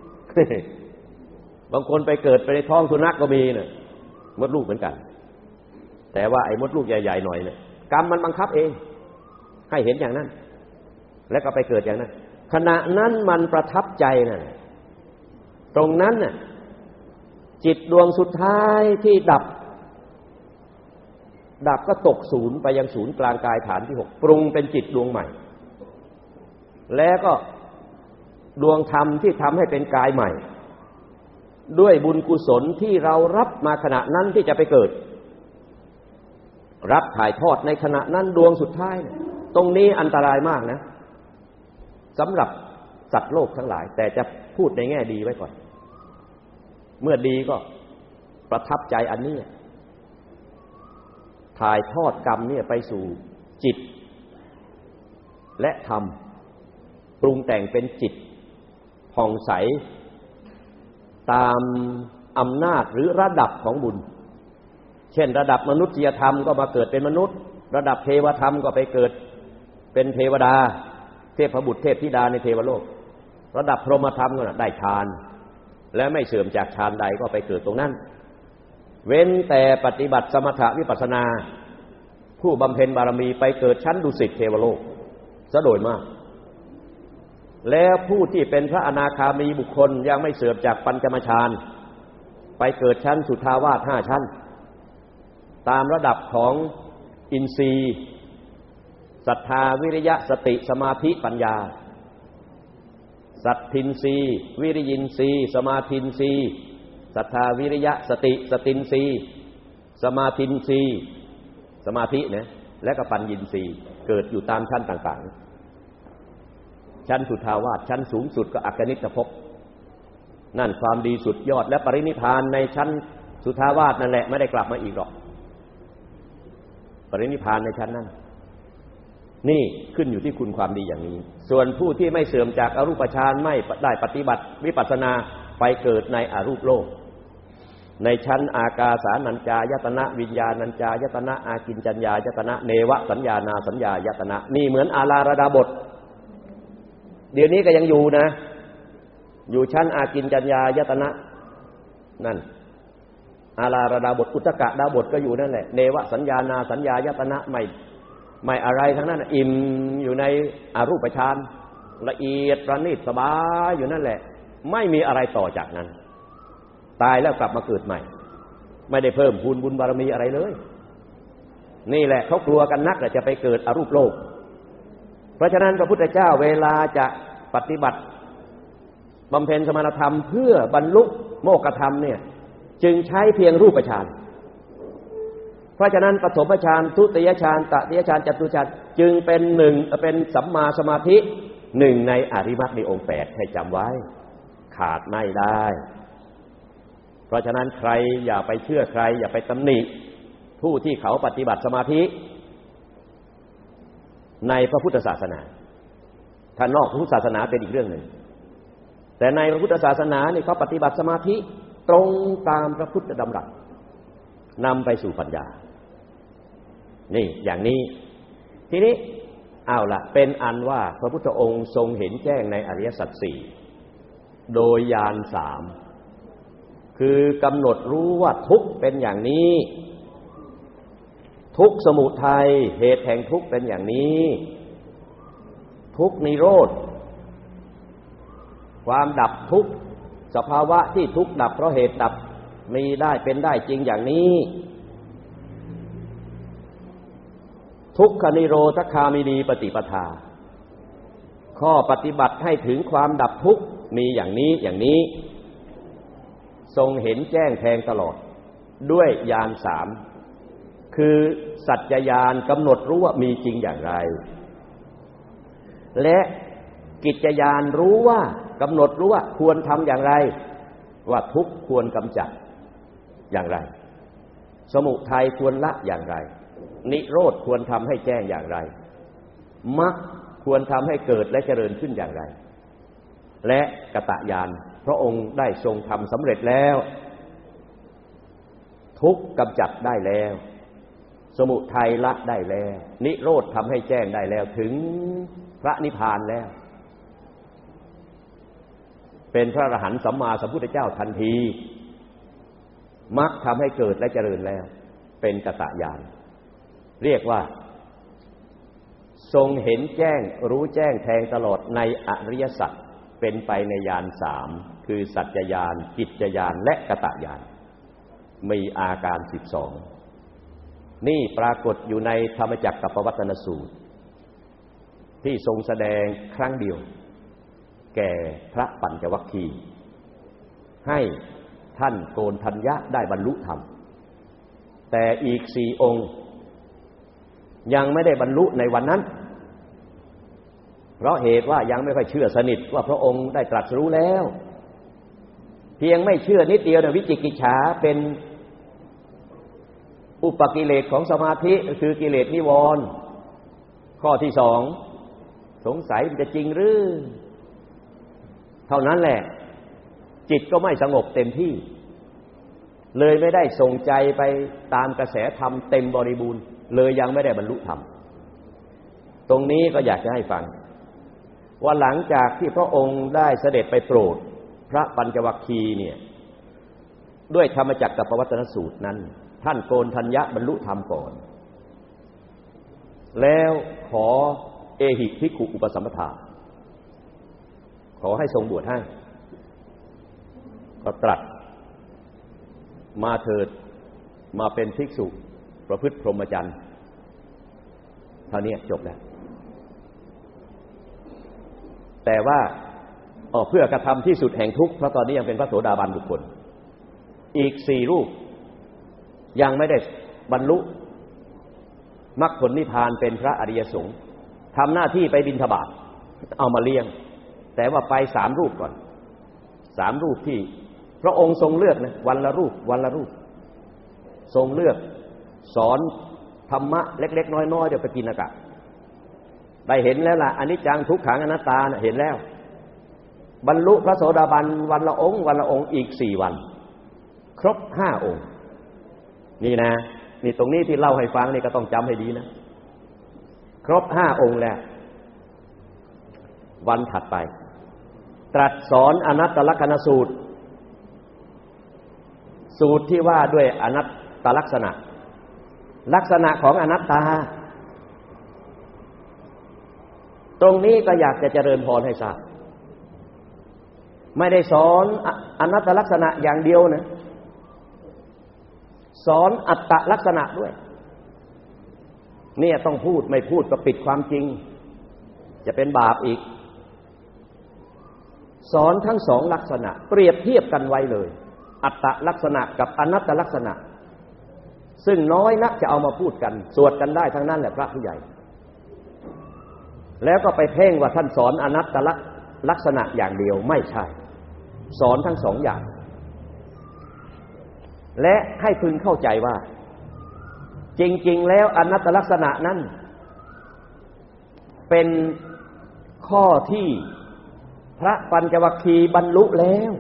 ๆบางคนไปเกิดไปในท้องสุนัขก็มีนะมดลูกเหมือนกันแต่ว่าไอ้มดลูกใหญ่ๆหน่อยเนี่ยกรรมมันบังคับเองให้เห็นอย่างนั้นแล้วก็ไปเกิดอย่างนั้นขณะนั้นมันประทับใจนะตรงนั้นน่ะจิตดวงสุดท้ายที่ดับก็ตกศูนย์ไปยังศูนย์กลางกายฐานที่6ปรุงเป็นจิตดวงใหม่แล้วก็ดวงธรรมที่ทำให้เป็นกายใหม่ด้วยบุญกุศลที่เรารับมาขณะนั้นที่จะไปเกิดรับถ่ายทอดในขณะนั้นดวงสุดท้ายตรงนี้อันตรายมากนะสำหรับสัตว์โลกทั้งหลายแต่จะพูดในแง่ดีไว้ก่อนเมื่อดีก็ประทับใจอันนี้ถ่ายทอดกรรมเนี่ยไปสู่จิตและธรรมปรุงแต่งเป็นจิตผ่องใสตามอำนาจหรือระดับของบุญเช่นระดับมนุษยธรรมก็มาเกิดเป็นมนุษย์ระดับเทวธรรมก็ไปเกิดเป็นเทวดาเทพบุตรเทพธิดาในเทวโลกระดับพรหมธรรมก็ได้ฌานและไม่เสื่อมจากฌานใดก็ไปเกิดตรงนั้นเว้นแต่ปฏิบัติสมถะวิปัสสนาผู้บำเพ็ญบารมีไปเกิดชั้นดุสิตเทวโลกซะโดยมากแล้วผู้ที่เป็นพระอนาคามีบุคคลยังไม่เสื่อมจากปัญจมฌานไปเกิดชั้นสุทธาวาส5ชั้นตามระดับของอินทรีย์ศรัทธาวิริยะสติสมาธิปัญญาสัตทินทรีย์วิริยินทรีย์สมาธินทรีย์ศรัทธาวิริยะสติสตินทรีย์สมาธินทรีย์สมาธิเนี่ยและก็ปัญญินทรีย์เกิดอยู่ตามชั้นต่างๆชั้นสุทธาวาสชั้นสูงสุดก็อกนิฏฐภพนั่นความดีสุดยอดและปรินิพพานในชั้นสุทธาวาสนั่นแหละไม่ได้กลับมาอีกหรอกปรินิพพานในชั้นนั้นนี่ขึ้นอยู่ที่คุณความดีอย่างนี้ส่วนผู้ที่ไม่เสื่อมจากอรูปฌานไม่ได้ปฏิบัติวิปัสสนาไปเกิดในอรูปโลกในชั้นอากาสานัญจายตนะวิญญาณัญจายตนะอากิญจัญญายตนะเนวสัญญานาสัญญายตนะนี่เหมือนอาราระดาบทเดี๋ยวนี้ก็ยังอยู่นะอยู่ชั้นอากิญจัญญายตนะนั่นอาราระดาบทอุทกะดาบทก็อยู่นั่นแหละเนวสัญญานาสัญญายตนะไม่อะไรทั้งนั้นอิ่มอยู่ในอรูปฌานละเอียดประณีตสบายอยู่นั่นแหละไม่มีอะไรต่อจากนั้นตายแล้วกลับมาเกิดใหม่ไม่ได้เพิ่มพูนบุญบารมีอะไรเลยนี่แหละเขากลัวกันนักจะไปเกิดอรูปโลกเพราะฉะนั้นพระพุทธเจ้าเวลาจะปฏิบัติบำเพ็ญสมณธรรมเพื่อบรรลุโมกขธรรมเนี่ยจึงใช้เพียงรูปฌานเพราะฉะนั้นปฐมฌานทุติยฌานตติยฌานจตุฌานจึงเป็นหนึ่งเป็นสัมมาสมาธิหนึ่งในอริยมรรคในองค์8ให้จำไว้ขาดไม่ได้เพราะฉะนั้นใครอย่าไปเชื่อใครอย่าไปตำหนิผู้ที่เขาปฏิบัติสมาธิในพระพุทธศาสนาถ้านอกพระพุทธศาสนาเป็นอีกเรื่องหนึ่งแต่ในพระพุทธศาสนานี่เขาปฏิบัติสมาธิตรงตามพระพุทธดำรัสนำไปสู่ปัญญานี่อย่างนี้ทีนี้เอาล่ะเป็นอันว่าพระพุทธองค์ทรงเห็นแจ้งในอริยสัจสี่โดยญาณ3คือกำหนดรู้ว่าทุกข์เป็นอย่างนี้ทุกข์สมุทัยเหตุแห่งทุกข์เป็นอย่างนี้ทุกข์นิโรธความดับทุกข์สภาวะที่ทุกข์ดับเพราะเหตุดับมีได้เป็นได้จริงอย่างนี้ทุกขนิโรธคามินีปฏิปทาข้อปฏิบัติให้ถึงความดับทุกข์มีอย่างนี้อย่างนี้ทรงเห็นแจ้งแทงตลอดด้วยญาณ3คือสัจจญาณกำหนดรู้ว่ามีจริงอย่างไรและกิจญาณรู้ว่ากำหนดรู้ว่าควรทำอย่างไรว่าทุกข์ควรกำจัดอย่างไรสมุทัยควรละอย่างไรนิโรธควรทำให้แจ้งอย่างไรมรรคควรทำให้เกิดและเจริญขึ้นอย่างไรและกตญาณพระองค์ได้ทรงทำสำเร็จแล้วทุกข์กำจัดได้แล้วสมุทัยละได้แล้วนิโรธทำให้แจ้งได้แล้วถึงพระนิพพานแล้วเป็นพระอรหันต์สัมมาสัมพุทธเจ้าทันทีมรรคทำให้เกิดและเจริญแล้วเป็นกตญาณเรียกว่าทรงเห็นแจ้งรู้แจ้งแทงตลอดในอริยสัจเป็นไปในญาณ3คือสัจจญาณกิจญาณและกตญาณมีอาการ12นี่ปรากฏอยู่ในธรรมจักรกัปปวัตตนสูตรที่ทรงแสดงครั้งเดียวแก่พระปัญจวัคคีย์ให้ท่านโกณฑัญญะได้บรรลุธรรมแต่อีก4องค์ยังไม่ได้บรรลุในวันนั้นเพราะเหตุว่ายังไม่ค่อยเชื่อสนิทว่าพระองค์ได้ตรัสรู้แล้วเพียงไม่เชื่อนิดเดียวนะวิจิกิจฉาเป็นอุปกิเลสของสมาธิคือกิเลสนิวรณ์ข้อที่2สงสัยมันจะจริงหรือเท่านั้นแหละจิตก็ไม่สงบเต็มที่เลยไม่ได้ส่งใจไปตามกระแสธรรมเต็มบริบูรณ์เลยยังไม่ได้บรรลุธรรมตรงนี้ก็อยากจะให้ฟังว่าหลังจากที่พระองค์ได้เสด็จไปโปรดพระปัญจวัคคีย์เนี่ยด้วยธรรมจักรกัปปวัตตนสูตรนั้นท่านโกณฑัญญะบรรลุธรรมก่อนแล้วขอเอหิภิกขุอุปสัมปทาขอให้ทรงบวชให้ก็ตรัสมาเถิดมาเป็นภิกษุประพฤติพรหมจรรย์เท่านี้จบแล้วแต่ว่าเพื่อกระทำที่สุดแห่งทุกข์เพราะตอนนี้ยังเป็นพระโสดาบันบุคคลอีก4รูปยังไม่ได้บรรลุมรรคผลนิพพานเป็นพระอริยสงฆ์ทำหน้าที่ไปบิณฑบาตเอามาเลี้ยงแต่ว่าไป3รูปก่อน3รูปที่พระองค์ทรงเลือกนะวันละรูปวันละรูปทรงเลือกสอนธรรมะเล็กๆน้อยๆเดี๋ยวไปกินอากาศได้เห็นแล้วล่ะอนิจจังทุกขังอนัตตานะเห็นแล้วบรรลุพระโสดาบันวันละองค์วันละองค์อีก4วันครบ5องค์นี่นะนี่ตรงนี้ที่เล่าให้ฟังนี่ก็ต้องจำให้ดีนะครบ5องค์แล้ววันถัดไปตรัสสอนอนัตตลักษณสูตรสูตรที่ว่าด้วยอนัตตลักษณะลักษณะของอนัตตาตรงนี้ก็อยากจะเจริญพรให้ทราบไม่ได้สอนอนัตตลักษณะอย่างเดียวนะสอนอัตตลักษณะด้วยเนี่ยต้องพูดไม่พูดก็ปิดความจริงจะเป็นบาปอีกสอนทั้ง2ลักษณะเปรียบเทียบกันไว้เลยอัตตลักษณะกับอนัตตลักษณะซึ่งน้อยนักจะเอามาพูดกันสวดกันได้ทั้งนั้นแหละพระผู้ใหญ่แล้วก็ไปเพ่งว่าท่านสอนอนัตตลักษณะอย่างเดียวไม่ใช่สอนทั้ง2อย่างและให้พึงเข้าใจว่าจริงๆแล้วอนัตตลักษณะนั้นเป็นข้อที่พระปัญจวัคคีย์บรรลุแล้ว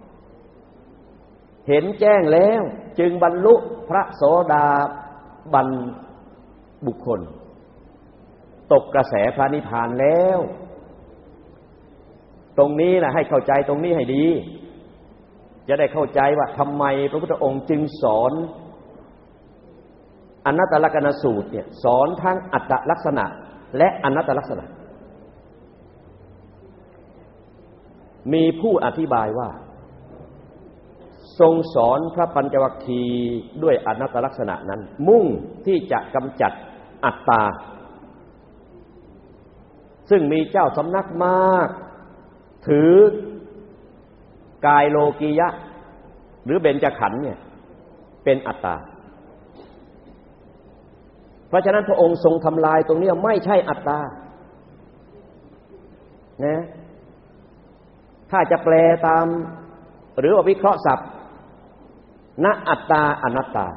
เห็นแจ้งแล้วจึงบรรลุพระโสดาบันบุคคลตกกระแสพระนิพพานแล้วตรงนี้นะให้เข้าใจตรงนี้ให้ดีจะได้เข้าใจว่าทำไมพระพุทธองค์จึงสอนอนัตตลักษณสูตรเนี่ยสอนทั้งอัตตลักษณะและอนัตตลักษณะมีผู้อธิบายว่าทรงสอนพระปัญจวัคคีย์ด้วยอนัตตลักษณะนั้นมุ่งที่จะกำจัดอัตตาซึ่งมีเจ้าสำนักมากถือกายโลกียะหรือเบญจขันธ์เนี่ยเป็นอัตตาเพราะฉะนั้นพระองค์ทรงทำลายตรงนี้ไม่ใช่อัตตานะถ้าจะแปลตามหรือว่าวิเคราะห์ศัพท์ณอัตตาอนัตตา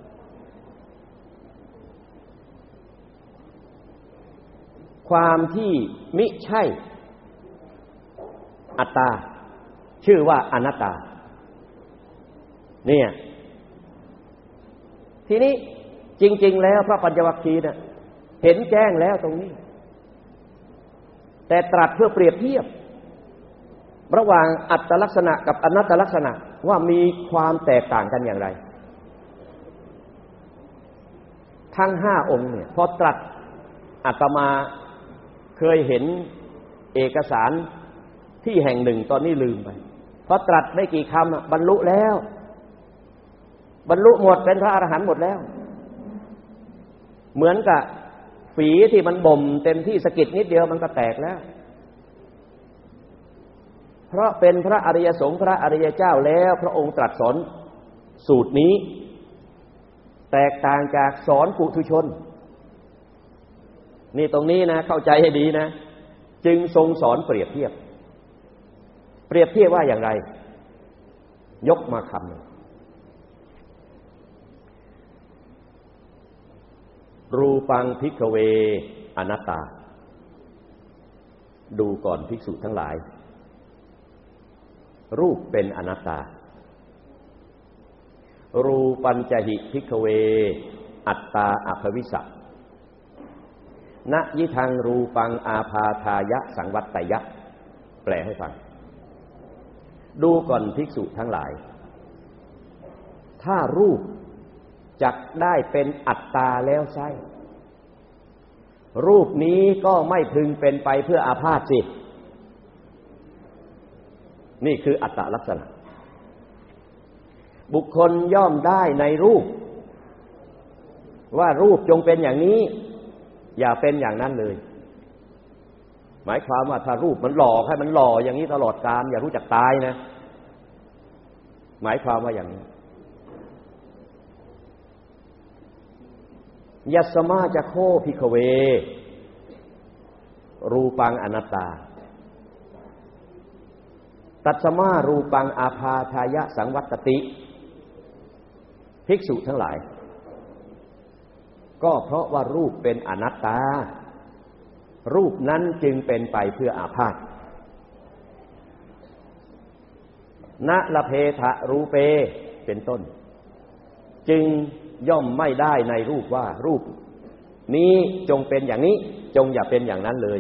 ความที่มิใช่อัตตาชื่อว่าอนัตตาเนี่ยทีนี้จริงๆแล้วพระปัญจวัคคีย์เนี่ยเห็นแจ้งแล้วตรงนี้แต่ตรัสเพื่อเปรียบเทียบระหว่างอัตตลักษณะกับอนัตตลักษณะว่ามีความแตกต่างกันอย่างไรทั้ง5องค์เนี่ยพอตรัสอาตมาเคยเห็นเอกสารที่แห่งหนึ่งตอนนี้ลืมไปพอตรัสไม่กี่คำบรรลุแล้วบรรลุหมดเป็นพระอรหันต์หมดแล้วเหมือนกับฝีที่มันบ่มเต็มที่สะกิดนิดเดียวมันก็แตกแล้วเพราะเป็นพระอริยสงฆ์พระอริยเจ้าแล้วพระองค์ตรัสสอนสูตรนี้แตกต่างจากสอนปุถุชนนี่ตรงนี้นะเข้าใจให้ดีนะจึงทรงสอนเปรียบเทียบว่าอย่างไรยกมาคำหนึ่งรูปังภิกขเวอนัตตาดูก่อนภิกษุทั้งหลายรูปเป็นอนัตตารูปัญจหิภิกขเวอัตตาอภวิสัณยิทังรูปังอาพาทายะสังวัตตยะแปลให้ฟังดูก่อนภิกษุทั้งหลายถ้ารูปจักได้เป็นอัตตาแล้วใช่รูปนี้ก็ไม่พึงเป็นไปเพื่ออาพาธสินี่คืออัตตลักษณะบุคคลย่อมได้ในรูปว่ารูปจงเป็นอย่างนี้อย่าเป็นอย่างนั้นเลยหมายความว่าถ้ารูปมันหล่อให้มันหล่ออย่างนี้ตลอดกาลอย่ารู้จักตายนะหมายความว่าอย่างนี้ยัสมาจะโคภิกขเวรูปังอนัตตาตัสมารูปังอาภาทายะสังวัตติภิกษุทั้งหลายก็เพราะว่ารูปเป็นอนัตตารูปนั้นจึงเป็นไปเพื่ออาพาธนะละเพทะรูเปเป็นต้นจึงย่อมไม่ได้ในรูปว่ารูปนี้จงเป็นอย่างนี้จงอย่าเป็นอย่างนั้นเลย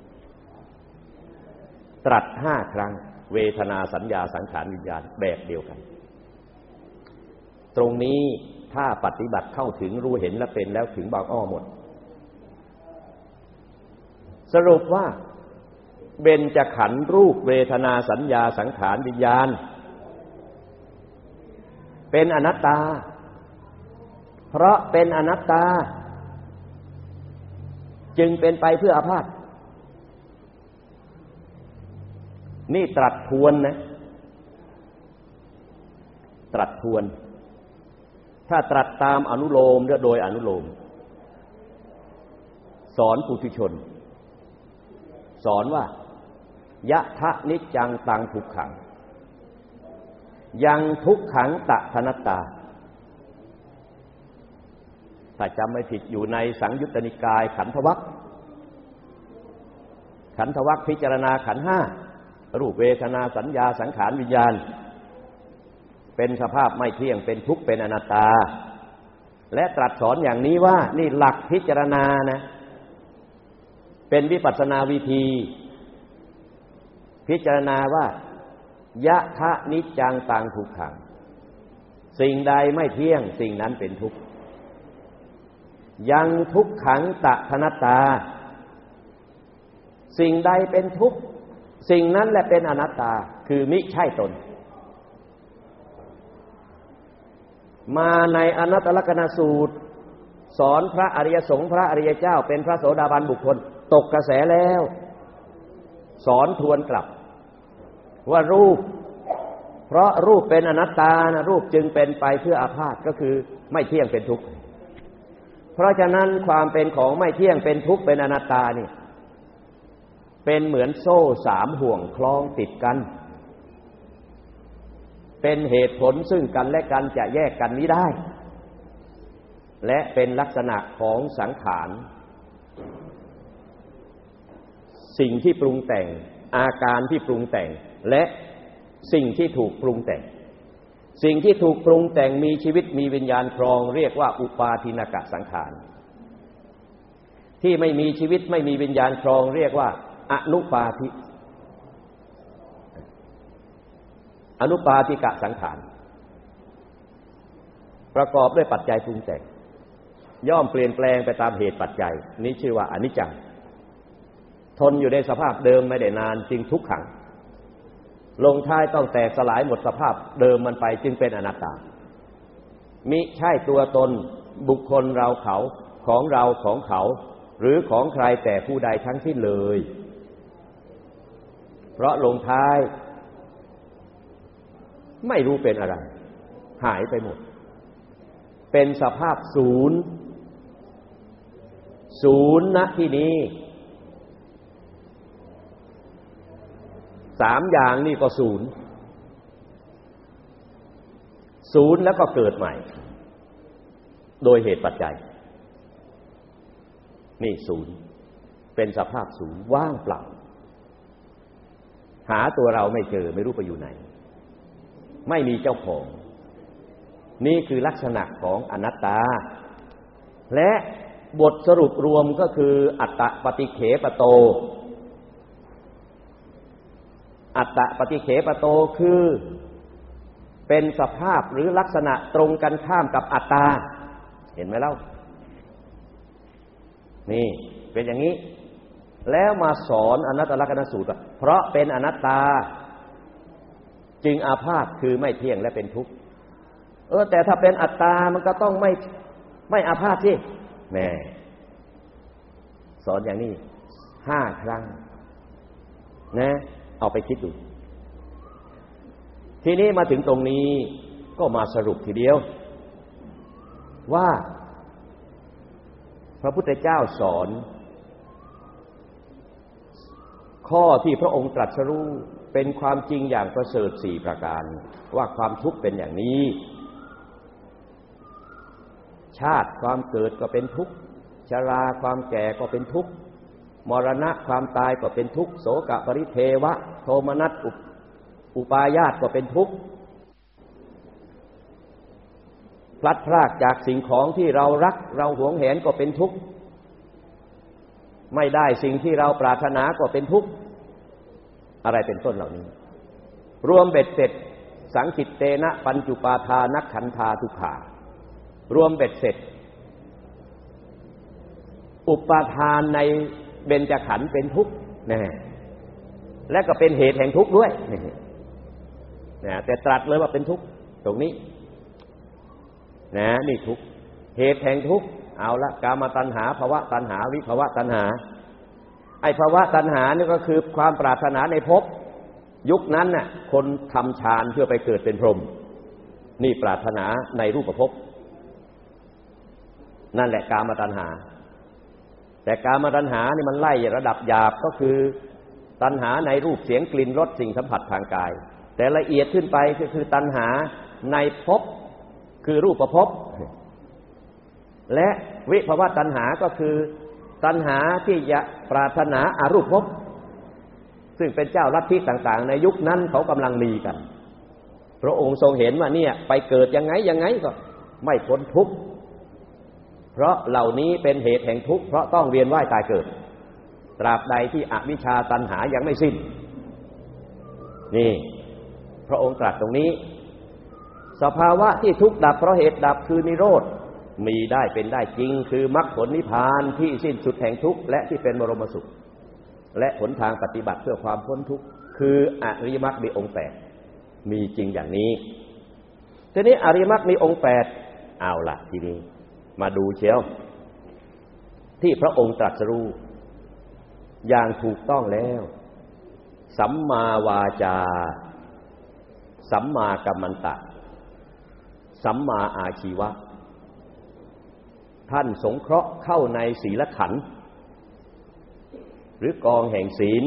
ตรัส5 ครั้งเวทนาสัญญาสังขารวิญญาณแบบเดียวกันตรงนี้ถ้าปฏิบัติเข้าถึงรู้เห็นและเป็นแล้วถึงบางอ้อหมดสรุปว่าเบญจขันธ์รูปเวทนาสัญญาสังขารวิญญาณเป็นอนัตตาเพราะเป็นอนัตตาจึงเป็นไปเพื่ออาพาธนี่ตรัสทวนนะตรัสทวนถ้าตรัสตามอนุโลมหรือโดยอนุโลมสอนปุถุชนสอนว่ายะทะนิจจังตังทุกขังยังทุกขังตะธนัตตาถ้าจำไม่ผิดอยู่ในสังยุตตนิกายขันธวรรคขันธวรรคพิจารณาขันธ์5รูปเวทนาสัญญาสังขารวิญญาณเป็นสภาพไม่เที่ยงเป็นทุกข์เป็นอนัตตาและตรัสสอนอย่างนี้ว่านี่หลักพิจารณานะเป็นวิปัสสนาวิธีพิจารณาว่ายะทะนิจจังตังทุกขังสิ่งใดไม่เที่ยงสิ่งนั้นเป็นทุกข์ยังทุกขังตะธนัตตาสิ่งใดเป็นทุกข์สิ่งนั้นแหละเป็นอนัตตาคือมิใช่ตนมาในอนัตตลกนสูตรสอนพระอริยสงฆ์พระอริยเจ้าเป็นพระโสดาบันบุคคลตกกระแสแล้วสอนทวนกลับว่ารูปเพราะรูปเป็นอนัตตานะรูปจึงเป็นไปเพื่ออาพาธก็คือไม่เที่ยงเป็นทุกข์เพราะฉะนั้นความเป็นของไม่เที่ยงเป็นทุกข์เป็นอนัตตานี่เป็นเหมือนโซ่3 ห่วงคล้องติดกันเป็นเหตุผลซึ่งกันและกันจะแยกกันไม่ได้และเป็นลักษณะของสังขารสิ่งที่ปรุงแต่งอาการที่ปรุงแต่งและสิ่งที่ถูกปรุงแต่งสิ่งที่ถูกปรุงแต่งมีชีวิตมีวิญญาณครองเรียกว่าอุปาทินกสังขารที่ไม่มีชีวิตไม่มีวิญญาณครองเรียกว่าอนุปาทิกะสังขารประกอบด้วยปัจจัยปรุงแต่งย่อมเปลี่ยนแปลงไปตามเหตุปัจจัยนี้ชื่อว่าอนิจจังทนอยู่ในสภาพเดิมไม่ได้นานจึงทุกขังลงท้ายต้องแตกสลายหมดสภาพเดิมมันไปจึงเป็นอนัตตามิใช่ตัวตนบุคคลเราเขาของเราของเขาหรือของใครแต่ผู้ใดทั้งสิ้นเลยเพราะลงท้ายไม่รู้เป็นอะไรหายไปหมดเป็นสภาพศูนย์ณที่นี้3 อย่างนี่ก็ศูนย์แล้วก็เกิดใหม่โดยเหตุปัจจัยนี่ศูนย์เป็นสภาพศูนย์ว่างเปล่าหาตัวเราไม่เจอไม่รู้ไปอยู่ไหนไม่มีเจ้าของนี่คือลักษณะของอนัตตาและบทสรุปรวมก็คืออัตตปฏิเขปโตอัตตปฏิเขปโตคือเป็นสภาพหรือลักษณะตรงกันข้ามกับอัตตาเห็นไหมเล่านี่เป็นอย่างนี้แล้วมาสอนอนัตตลกนสูตรเพราะเป็นอนัตตาจึงอาพาธคือไม่เที่ยงและเป็นทุกข์แต่ถ้าเป็นอัตตามันก็ต้องไม่อาพาธสิแม่สอนอย่างนี้5 ครั้งนะเอาไปคิดดูทีนี้มาถึงตรงนี้ก็มาสรุปทีเดียวว่าพระพุทธเจ้าสอนข้อที่พระองค์ตรัสรู้เป็นความจริงอย่างประเสริฐ4 ประการว่าความทุกข์เป็นอย่างนี้ชาติความเกิดก็เป็นทุกข์ชราความแก่ก็เป็นทุกข์มรณะความตายก็เป็นทุกข์โศกปริเทวะโทมนัสอุปาญาตก็เป็นทุกข์พลัดพรากจากสิ่งของที่เรารักเราหวงแหนก็เป็นทุกข์ไม่ได้สิ่งที่เราปรารถนาก็เป็นทุกข์อะไรเป็นต้นเหล่านี้รวมเบ็ดเสร็จสังคิตเตนะปัญจุปาทานักขันธาทุกขารวมเบ็ดเสร็จอุปาทานในเบญจขันธ์เป็นทุกข์นะและก็เป็นเหตุแห่งทุกข์ด้วยนะแต่ตรัสเลยว่าเป็นทุกข์ตรงนี้นะนี่ทุกข์เหตุแห่งทุกข์เอาละกามตัณหาภวตัณหาวิภวตัณหาไอ้ภวตัณหานี่ก็คือความปรารถนาในภพยุคนั้นน่ะคนทำฌานเพื่อไปเกิดเป็นพรหมนี่ปรารถนาในรูปภพนั่นแหละกามตัณหาแต่กามตัณหานี่มันไล่ระดับหยาบก็คือตัณหาในรูปเสียงกลิ่นรสสิ่งสัมผัสทางกายแต่ละเอียดขึ้นไปก็คือตัณหาในภพคือรูปภพและวิภวตัณหาก็คือตัณหาที่จะปรารถนาอรูปภพซึ่งเป็นเจ้าลัทธิต่างๆในยุคนั้นเขากำลังมีกันพระองค์ทรงเห็นว่าเนี่ยไปเกิดยังไงก็ไม่พ้นทุกข์เพราะเหล่านี้เป็นเหตุแห่งทุกข์เพราะต้องเวียนว่ายตายเกิดตราบใดที่อวิชชาตัณหายังไม่สิ้นนี่พระองค์ตรัสตรงนี้สภาวะที่ทุกข์ดับเพราะเหตุดับคือนิโรธมีได้เป็นได้จริงคือมรรคผลนิพพานที่สิ้นสุดแห่งทุกข์และที่เป็นบรมสุขและหนทางปฏิบัติเพื่อความพ้นทุกข์คืออริยมรรคมีองค์8มีจริงอย่างนี้ทีนี้อริยมรรคมีองค์8เอาล่ะทีนี้มาดูเชียวที่พระองค์ตรัสรู้อย่างถูกต้องแล้วสัมมาวาจาสัมมากัมมันตะสัมมาอาชีวะท่านสงเคราะห์เข้าในศีลขันธ์หรือกองแห่งศีล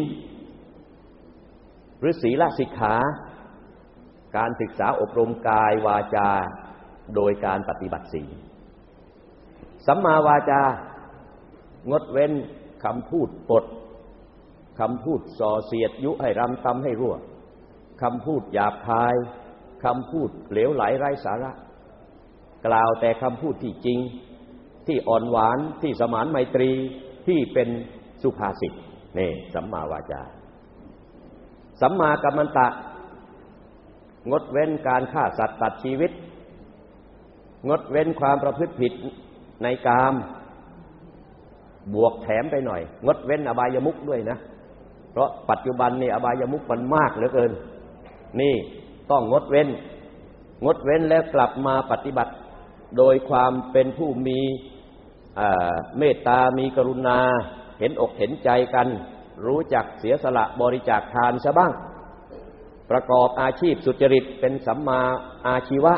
หรือศีลสิกขาการศึกษาอบรมกายวาจาโดยการปฏิบัติศีลสัมมาวาจางดเว้นคำพูดปดคำพูดส่อเสียดยุให้รำตำให้รั่วคำพูดหยาบคายคำพูดเหลวไหลไร้สาระกล่าวแต่คำพูดที่จริงที่อ่อนหวานที่สมานไมตรีที่เป็นสุภาษิตนี่สัมมาวาจาสัมมากัมมันตะงดเว้นการฆ่าสัตว์ตัดชีวิตงดเว้นความประพฤติผิดในกามบวกแถมไปหน่อยงดเว้นอบายมุขด้วยนะเพราะปัจจุบันนี่อบายมุขมันมากเหลือเกินนี่ต้องงดเว้นแล้วกลับมาปฏิบัติโดยความเป็นผู้มีเมตตามีกรุณาเห็นอกเห็นใจกันรู้จักเสียสละบริจาคทานซะบ้างประกอบอาชีพสุจริตเป็นสัมมาอาชีวะ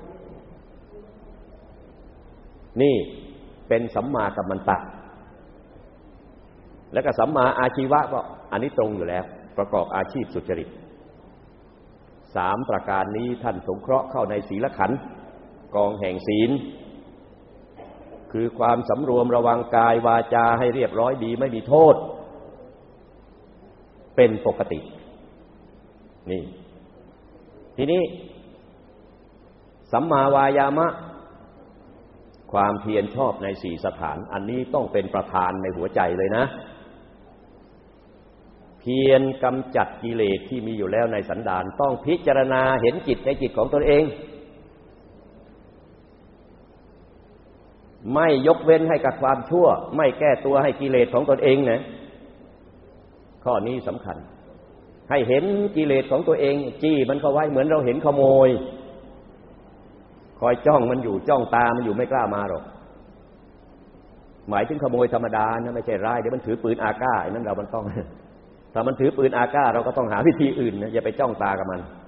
นี่เป็นสัมมากัมมันตะแล้วก็สัมมาอาชีวะก็อันนี้ตรงอยู่แล้วประกอบอาชีพสุจริต3ประการนี้ท่านสงเคราะห์เข้าในศีลขันธ์กองแห่งศีลคือความสำรวมระวังกายวาจาให้เรียบร้อยดีไม่มีโทษเป็นปกตินี่ทีนี้สัมมาวายามะความเพียรชอบใน4สถานอันนี้ต้องเป็นประธานในหัวใจเลยนะเพียรกำจัดกิเลสที่มีอยู่แล้วในสันดานต้องพิจารณาเห็นจิตในจิตของตนเองไม่ยกเว้นให้กับความชั่วไม่แก้ตัวให้กิเลสของตนเองนะข้อนี้สำคัญให้เห็นกิเลสของตัวเองจี้มันเข้าไว้เหมือนเราเห็นขโมยคอยจ้องมันอยู่จ้องตามันอยู่ไม่กล้ามาหรอกหมายถึงขโมยธรรมดานะไม่ใช่ร้ายเดี๋ยวมันถือปืนอาก้าไอ้นั้นเรามันต้องถ้ามันถือปืนอาก้าเราก็ต้องหาวิธีอื่นนะอย่าไปจ้องตากับมัน